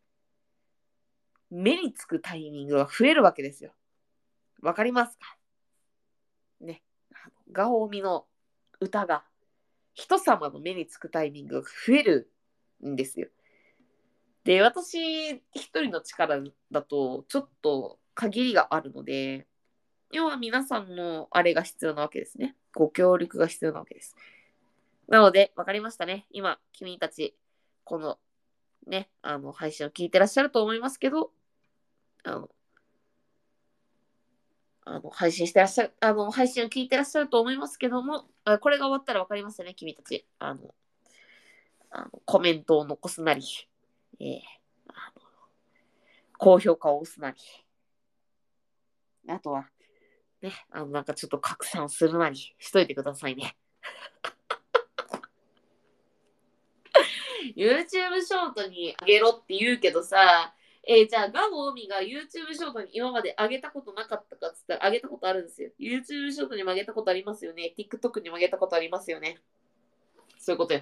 目につくタイミングが増えるわけですよ。わかりますか？ね。ガオミの歌が、人様の目につくタイミングが増えるんですよ。で、私一人の力だとちょっと限りがあるので、要は皆さんのあれが必要なわけですね。ご協力が必要なわけです。なので、わかりましたね。今、君たち、このね、あの、配信を聞いてらっしゃると思いますけど、あの、あの配信してらっしゃる、あの、配信を聞いてらっしゃると思いますけども、これが終わったらわかりますね、君たち。あの、あのコメントを残すなり、えー、あの高評価を押すなり、あとは、ね、あの、なんかちょっと拡散するなりしといてくださいね。YouTube ショートにあげろって言うけどさ、えー、じゃあガモオミが YouTube ショートに今まで上げたことなかったかっつったら上げたことあるんですよ。YouTube ショートにも上げたことありますよね。TikTok にも上げたことありますよね。そういうことよ。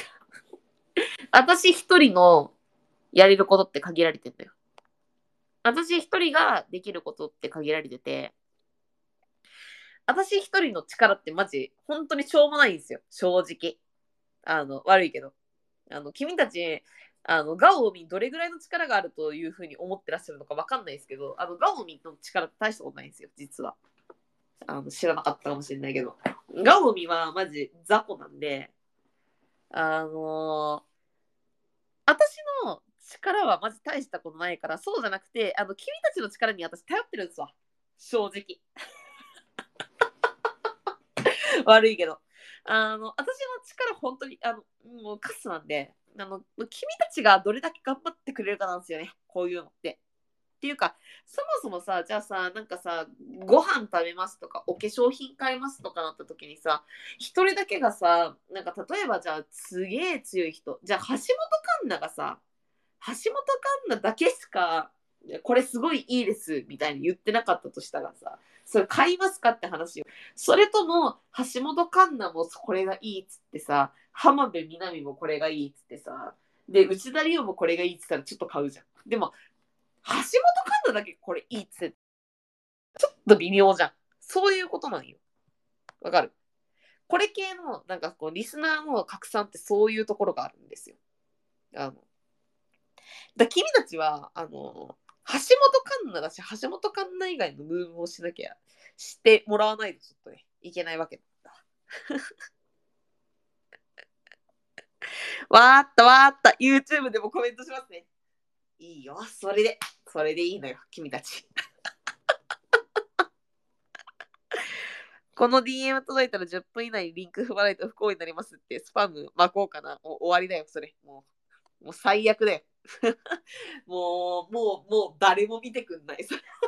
私一人のやれることって限られてんだよ。私一人ができることって限られてて、私一人の力ってマジ、本当にしょうもないんですよ。正直。あの、悪いけど。あの、君たち、あの、ガオミンどれぐらいの力があるというふうに思ってらっしゃるのかわかんないですけど、あの、ガオミンの力って大したことないんですよ、実は。あの、知らなかったかもしれないけど。ガオミはマジ雑魚なんで、あのー私の力はマジ大したことないから、そうじゃなくて、あの、君たちの力に私頼ってるんですわ。正直。悪いけど。あの、私の力本当に、あの、もうカスなんで、あの、君たちがどれだけ頑張ってくれるかなんですよね。こういうのって。っていうか、そもそもさ、じゃあさ、なんかさ、ご飯食べますとか、お化粧品買いますとかなった時にさ、一人だけがさ、なんか例えばじゃあ、すげえ強い人、じゃあ橋本環奈がさ、橋本環奈だけしか、これすごいいいですみたいに言ってなかったとしたらさ、それ買いますかって話よ。それとも、橋本環奈もこれがいいっつってさ、浜辺美波もこれがいいっつってさ、で、内田理央もこれがいいっつったらちょっと買うじゃん。でも、橋本環奈だけこれいいっつって、ちょっと微妙じゃん。そういうことなんよ。わかる？これ系の、なんかこう、リスナーの拡散ってそういうところがあるんですよ。あの、だ君たちは、あの、橋本環奈だし、橋本環奈以外のムーブをしなきゃ、してもらわないとちょっとね、いけないわけだ。 わーったわーった。YouTube でもコメントしますね。いいよ。それで。それでいいのよ。君たち。この ディーエム 届いたらじゅっぷん以内にリンク踏まないと不幸になりますってスパム巻こうかな。もう終わりだよ、それ。もう、もう最悪だよ。もう、もう、もう誰も見てくんない。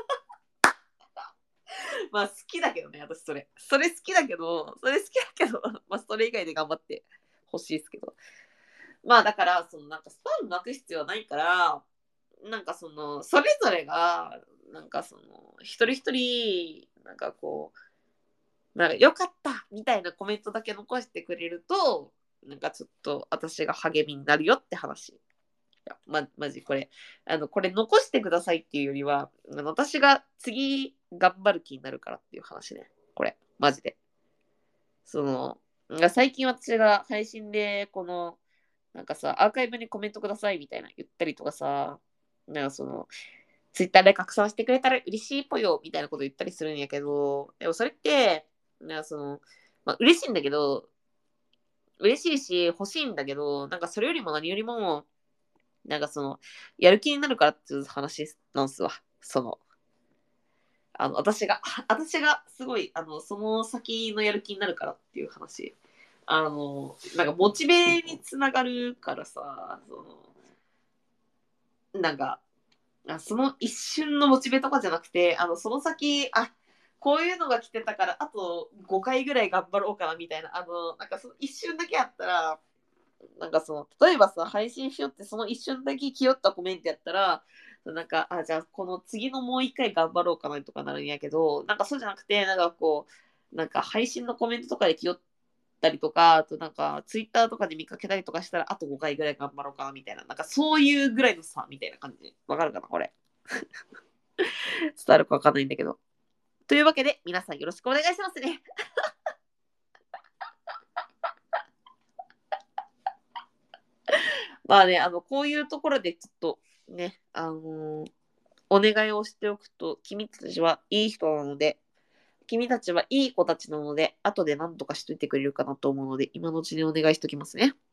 まあ好きだけどね、私それ。それ好きだけど、それ好きだけど、まあそれ以外で頑張ってほしいですけど。まあだから、そのなんかスパム巻く必要はないから、なんかその、それぞれが、なんかその、一人一人、なんかこう、なんか良かったみたいなコメントだけ残してくれると、なんかちょっと私が励みになるよって話。いや、ま、マジこれ、あの、これ残してくださいっていうよりは、あの私が次頑張る気になるからっていう話ね。これ、マジで。その、最近私が配信で、この、なんかさ、アーカイブにコメントくださいみたいな言ったりとかさ、なんかその、ツイッターで拡散してくれたら嬉しいぽよみたいなこと言ったりするんやけど、でもそれって、なんかその、まあ、嬉しいんだけど、嬉しいし欲しいんだけど、なんかそれよりも何よりも、なんかその、やる気になるからっていう話なんすわ。その、あの、私が、私がすごい、あの、その先のやる気になるからっていう話。あの、なんかモチベにつながるからさ、その、なんか、あその一瞬のモチベとかじゃなくて、あの、その先、あ、こういうのが来てたから、あとごかいぐらい頑張ろうかなみたいな、あの、なんかその一瞬だけあったら、なんかその、例えばさ、配信しようってその一瞬だけ気負ったコメントやったら、なんか、あ、じゃあこの次のもう一回頑張ろうかなとかなるんやけど、なんかそうじゃなくて、なんかこう、なんか配信のコメントとかで気負ったりとか、あとなんかツイッターとかで見かけたりとかしたら、あとごかいぐらい頑張ろうかなみたいな、なんかそういうぐらいの差みたいな感じ。わかるかなこれ。伝わるかわかんないんだけど。というわけで、皆さんよろしくお願いしますね。まあね、あの、こういうところでちょっとね、あのーお願いをしておくと、君たちはいい人なので、君たちはいい子たちなので、後で何とかしといてくれるかなと思うので、今のうちにお願いしときますね。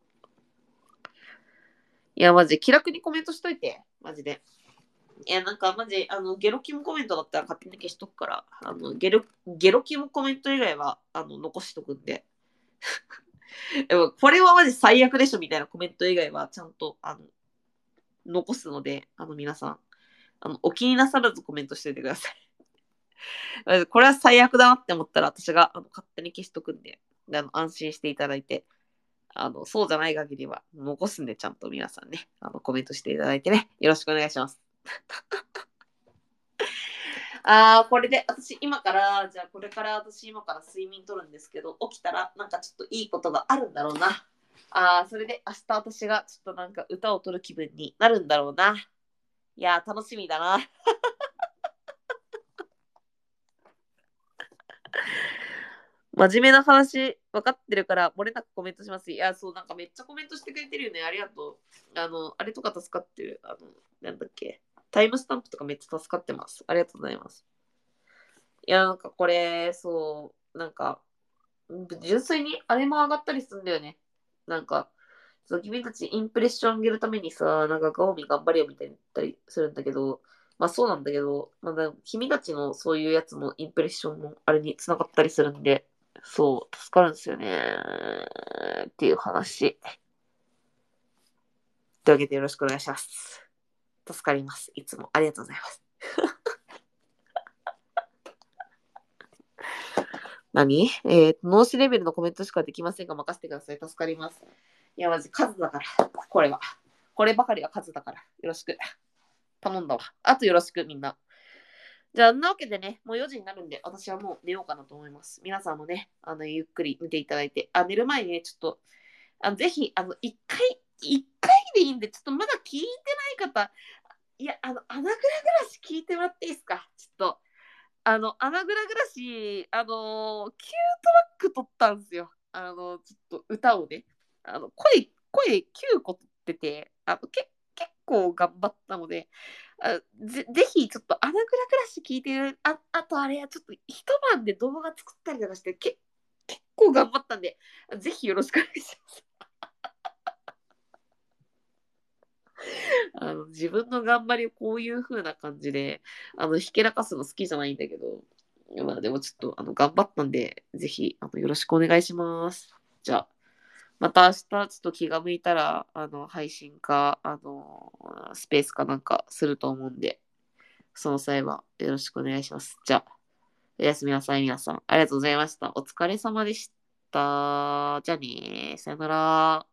いや、マジ、気楽にコメントしといて。マジで。いや、なんかマジ、あの、ゲロキムコメントだったら勝手に消しとくから、あの、ゲロ、ゲロキムコメント以外は、あの、残しとくんで。でも、これはマジ最悪でしょみたいなコメント以外は、ちゃんと、あの、残すので、あの、皆さん、あの、お気になさらずコメントしておいてください。これは最悪だなって思ったら、私があの勝手に消しとくんで、であの安心していただいて、あの、そうじゃない限りは残すんで、ちゃんと皆さんね、あのコメントしていただいてね、よろしくお願いします。あー、これで私今から、じゃあこれから私今から睡眠とるんですけど、起きたらなんかちょっといいことがあるんだろうな。あー、それで明日私がちょっとなんか歌を取る気分になるんだろうな。いやー、楽しみだな。真面目な話分かってるから漏れなくコメントします。いや、そう、なんかめっちゃコメントしてくれてるよね。ありがとう。あの、あれとか助かってる。あの、なんだっけ。タイムスタンプとかめっちゃ助かってます。ありがとうございます。いや、なんかこれ、そう、なんか、純粋にあれも上がったりするんだよね。なんか、そう君たちインプレッション上げるためにさ、なんかガオミ頑張れよみたいに言ったりするんだけど、まあそうなんだけど、まあ、君たちのそういうやつもインプレッションのあれにつながったりするんで、そう、助かるんですよね。っていう話。というわけでよろしくお願いします。助かります。いつもありがとうございます。何えー、脳死レベルのコメントしかできませんが任せてください。助かります。いや、マジ数だから。これは。こればかりは数だから。よろしく。頼んだわ。あとよろしく、みんな。じゃあ、んなわけでね、もうよじになるんで、私はもう寝ようかなと思います。皆さんもね、あの、ゆっくり見ていただいて、あ、寝る前にね、ちょっと、あのぜひ、あの、一回、一回でいいんで、ちょっとまだ聞いてない方、いや、あの、穴蔵暮らし聞いてもらっていいですかちょっと。あの、穴蔵暮らし、あの、きゅうトラック取ったんですよ。あの、ちょっと歌をね。あの、声、声きゅうこ取ってて、あの、け結構頑張ったので、あぜぜひちょっと穴蔵暮らし聞いてる、ああとあれはちょっと一晩で動画作ったりとかして、け結構頑張ったんで、ぜひよろしくお願いします。あの自分の頑張りをこういう風な感じで、あの、ひけらかすの好きじゃないんだけど、まあでもちょっと、あの、頑張ったんで、ぜひ、あの、よろしくお願いします。じゃあ、また明日ちょっと気が向いたら、あの、配信か、あの、スペースかなんかすると思うんで、その際はよろしくお願いします。じゃあ、おやすみなさい、皆さん。ありがとうございました。お疲れ様でした。じゃあねー。さよなら。